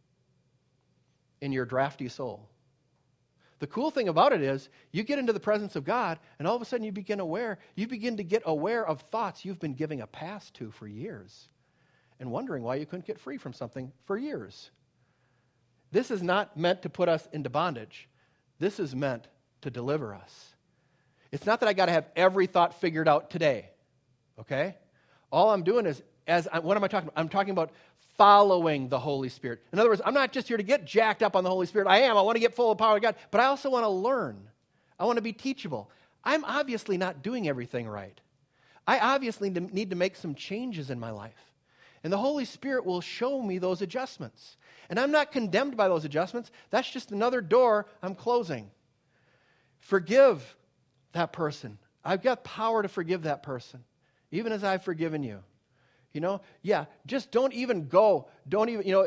in your drafty soul. The cool thing about it is, you get into the presence of God, and all of a sudden you begin to get aware of thoughts you've been giving a pass to for years, and wondering why you couldn't get free from something for years. This is not meant to put us into bondage. This is meant to deliver us. It's not that I got to have every thought figured out today, okay? All I'm doing is, what am I talking about? I'm talking about following the Holy Spirit. In other words, I'm not just here to get jacked up on the Holy Spirit. I want to get full of power of God, but I also want to learn. I want to be teachable. I'm obviously not doing everything right. I obviously need to make some changes in my life. And the Holy Spirit will show me those adjustments. And I'm not condemned by those adjustments. That's just another door I'm closing. Forgive that person. I've got power to forgive that person, even as I've forgiven you. Just don't even go to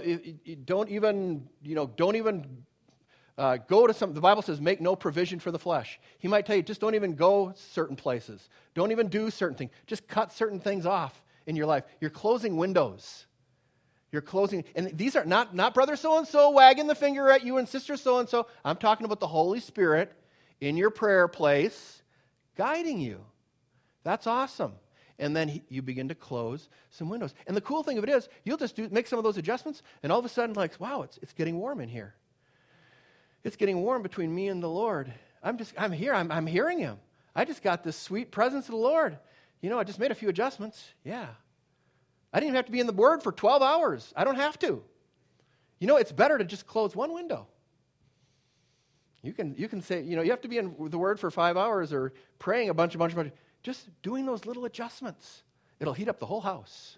some, the Bible says, make no provision for the flesh. He might tell you, just don't even go certain places. Don't even do certain things. Just cut certain things off in your life. You're closing windows. You're closing, and these are not brother so-and-so wagging the finger at you and sister so-and-so. I'm talking about the Holy Spirit in your prayer place guiding you. That's awesome. And then you begin to close some windows. And the cool thing of it is, you'll just make some of those adjustments, and all of a sudden, wow, it's getting warm in here. It's getting warm between me and the Lord. I'm here. I'm hearing Him. I just got this sweet presence of the Lord. I just made a few adjustments. Yeah. I didn't even have to be in the Word for 12 hours. I don't have to. It's better to just close one window. You can say, you have to be in the Word for 5 hours or praying a bunch. Just doing those little adjustments. It'll heat up the whole house.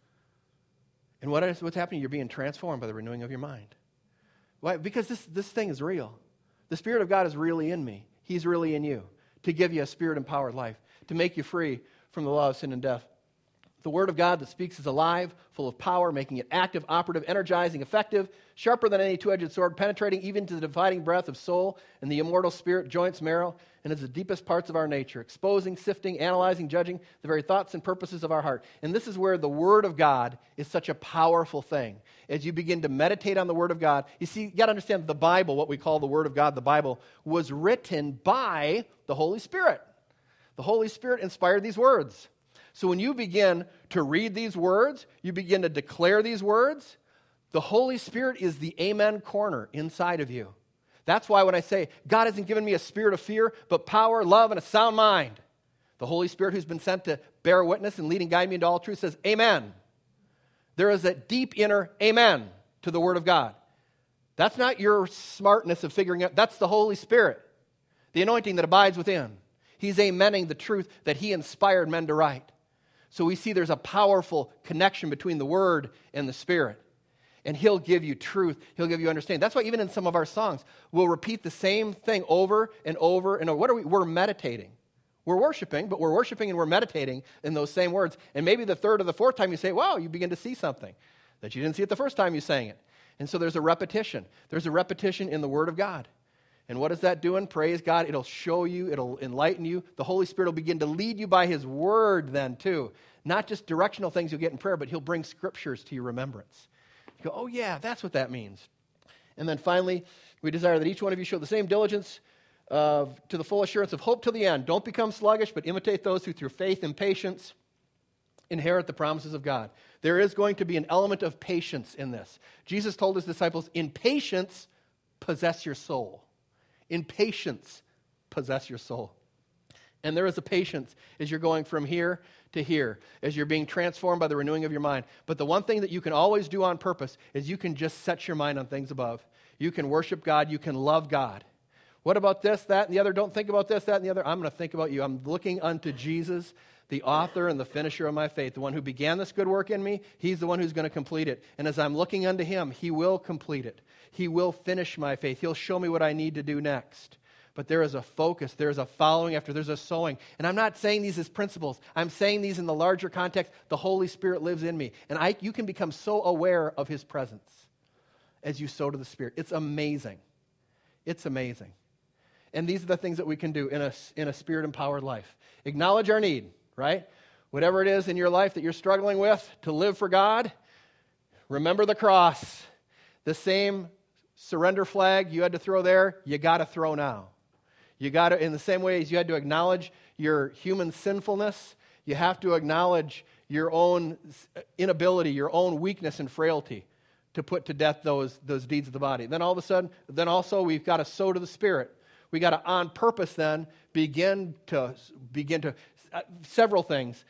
And what's happening? You're being transformed by the renewing of your mind. Why? Because this thing is real. The Spirit of God is really in me. He's really in you to give you a Spirit-empowered life, to make you free from the law of sin and death. The Word of God that speaks is alive, full of power, making it active, operative, energizing, effective, sharper than any two-edged sword, penetrating even to the dividing breath of soul and the immortal spirit, joints, marrow, and is the deepest parts of our nature, exposing, sifting, analyzing, judging the very thoughts and purposes of our heart. And this is where the Word of God is such a powerful thing. As you begin to meditate on the Word of God, you got to understand the Bible, what we call the Word of God, the Bible, was written by the Holy Spirit. The Holy Spirit inspired these words. So when you begin to read these words, you begin to declare these words, the Holy Spirit is the amen corner inside of you. That's why when I say, God hasn't given me a spirit of fear, but power, love, and a sound mind, the Holy Spirit who's been sent to bear witness and lead and guide me into all truth says, amen. There is a deep inner amen to the Word of God. That's not your smartness of figuring out. That's the Holy Spirit, the anointing that abides within. He's amening the truth that He inspired men to write. So we see there's a powerful connection between the Word and the Spirit. And He'll give you truth. He'll give you understanding. That's why even in some of our songs, we'll repeat the same thing over and over and over. What are we? We're meditating. We're worshiping, but we're worshiping and we're meditating in those same words. And maybe the third or the fourth time you say, wow, you begin to see something that you didn't see it the first time you sang it. And so there's a repetition. There's a repetition in the Word of God. And what is that doing? Praise God. It'll show you. It'll enlighten you. The Holy Spirit will begin to lead you by His Word then too. Not just directional things you'll get in prayer, but He'll bring scriptures to your remembrance. You go, oh yeah, that's what that means. And then finally, we desire that each one of you show the same diligence to the full assurance of hope till the end. Don't become sluggish, but imitate those who through faith and patience inherit the promises of God. There is going to be an element of patience in this. Jesus told His disciples, in patience, possess your soul. In patience, possess your soul. And there is a patience as you're going from here to here, as you're being transformed by the renewing of your mind. But the one thing that you can always do on purpose is you can just set your mind on things above. You can worship God. You can love God. What about this, that, and the other? Don't think about this, that, and the other. I'm going to think about you. I'm looking unto Jesus, the author and the finisher of my faith, the one who began this good work in me. He's the one who's going to complete it. And as I'm looking unto him, he will complete it. He will finish my faith. He'll show me what I need to do next. But there is a focus. There is a following after. There's a sowing. And I'm not saying these as principles. I'm saying these in the larger context. The Holy Spirit lives in me. And you can become so aware of his presence as you sow to the Spirit. It's amazing. It's amazing. And these are the things that we can do in a Spirit-empowered life. Acknowledge our need, right? Whatever it is in your life that you're struggling with to live for God, remember the cross. The same surrender flag you had to throw there, you got to throw now. You got to, in the same way as you had to acknowledge your human sinfulness, you have to acknowledge your own inability, your own weakness and frailty to put to death those deeds of the body. Then all of a sudden, then also we've got to sow to the Spirit. We got to, on purpose then, begin to several things.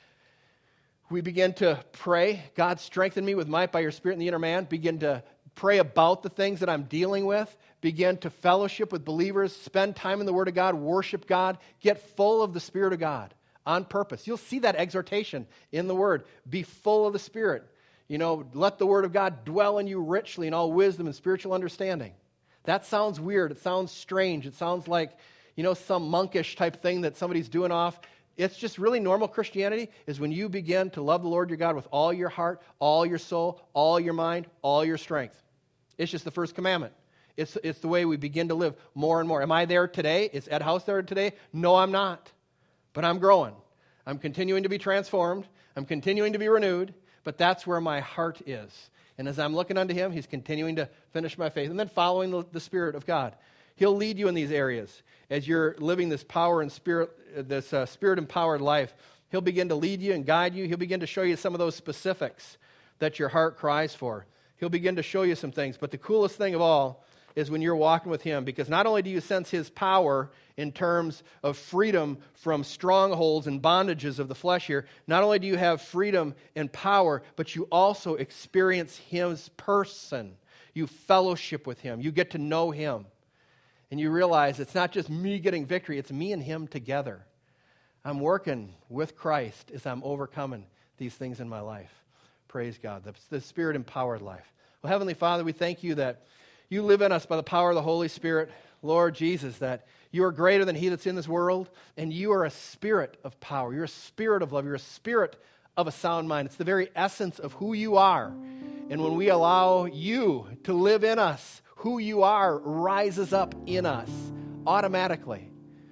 We begin to pray, God, strengthen me with might by your Spirit in the inner man. Begin to pray about the things that I'm dealing with. Begin to fellowship with believers. Spend time in the Word of God. Worship God. Get full of the Spirit of God on purpose. You'll see that exhortation in the Word. Be full of the Spirit. Let the Word of God dwell in you richly in all wisdom and spiritual understanding. That sounds weird. It sounds strange. It sounds like, some monkish type thing that somebody's doing off. It's just really normal Christianity is when you begin to love the Lord your God with all your heart, all your soul, all your mind, all your strength. It's just the first commandment. It's the way we begin to live more and more. Am I there today? Is Ed House there today? No, I'm not. But I'm growing. I'm continuing to be transformed. I'm continuing to be renewed. But that's where my heart is. And as I'm looking unto him, he's continuing to finish my faith. And then following the Spirit of God. He'll lead you in these areas. As you're living this power and spirit, this Spirit-empowered life, he'll begin to lead you and guide you. He'll begin to show you some of those specifics that your heart cries for. He'll begin to show you some things. But the coolest thing of all is when you're walking with him, because not only do you sense his power in terms of freedom from strongholds and bondages of the flesh here, not only do you have freedom and power, but you also experience his person. You fellowship with him. You get to know him. And you realize it's not just me getting victory, it's me and him together. I'm working with Christ as I'm overcoming these things in my life. Praise God. The Spirit-empowered life. Well, Heavenly Father, we thank you that you live in us by the power of the Holy Spirit. Lord Jesus, that you are greater than he that's in this world, and you are a spirit of power. You're a spirit of love. You're a spirit of a sound mind. It's the very essence of who you are. And when we allow you to live in us, who you are rises up in us automatically.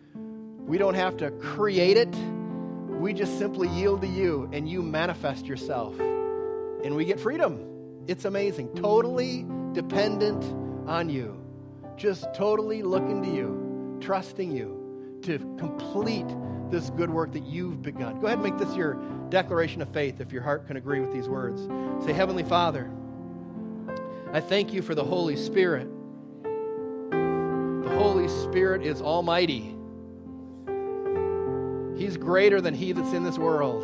We don't have to create it. We just simply yield to you, and you manifest yourself. And we get freedom. It's amazing. Totally dependent on you. Just totally looking to you, trusting you to complete this good work that you've begun. Go ahead and make this your declaration of faith if your heart can agree with these words. Say, Heavenly Father, I thank you for the Holy Spirit. The Holy Spirit is almighty. He's greater than he that's in this world.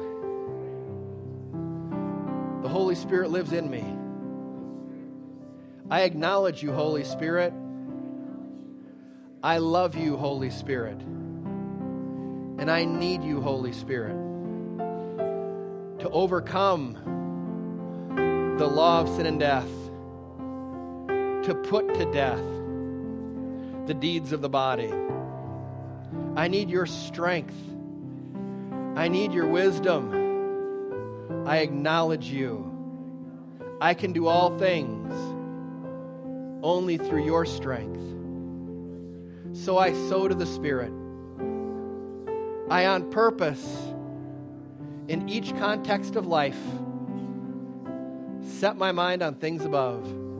The Holy Spirit lives in me. I acknowledge you, Holy Spirit. I love you, Holy Spirit. And I need you, Holy Spirit, to overcome the law of sin and death, to put to death the deeds of the body. I need your strength. I need your wisdom. I acknowledge you. I can do all things only through your strength. So I sow to the Spirit. I, on purpose, in each context of life, set my mind on things above.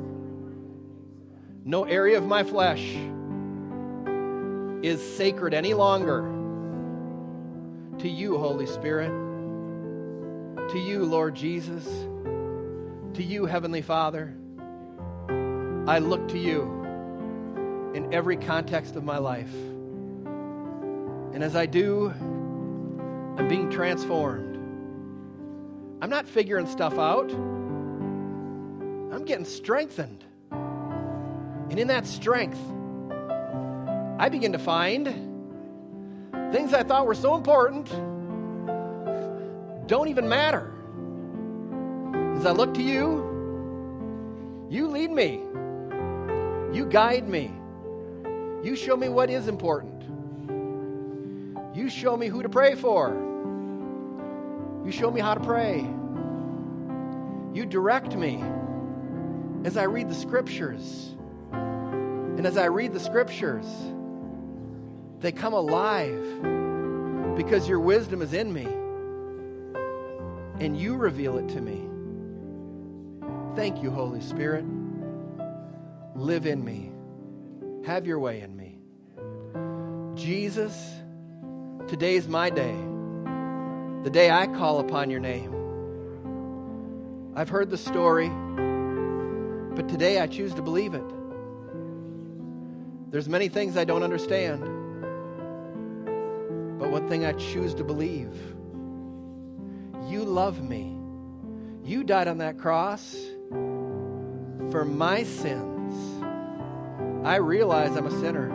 No area of my flesh is sacred any longer. To you, Holy Spirit. To you, Lord Jesus. To you, Heavenly Father. I look to you in every context of my life. And as I do, I'm being transformed. I'm not figuring stuff out. I'm getting strengthened. And in that strength, I begin to find things I thought were so important don't even matter. As I look to you, you lead me. You guide me. You show me what is important. You show me who to pray for. You show me how to pray. You direct me as I read the Scriptures. And as I read the Scriptures, they come alive because your wisdom is in me. And you reveal it to me. Thank you, Holy Spirit. Live in me. Have your way in me. Jesus, today's my day. The day I call upon your name. I've heard the story, but today I choose to believe it. There's many things I don't understand, but one thing I choose to believe. You love me. You died on that cross for my sins. I realize I'm a sinner.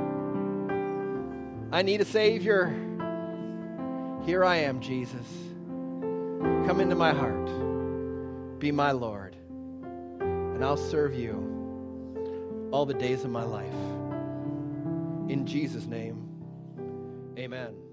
I need a Savior. Here I am, Jesus. Come into my heart. Be my Lord. And I'll serve you all the days of my life. In Jesus' name, amen.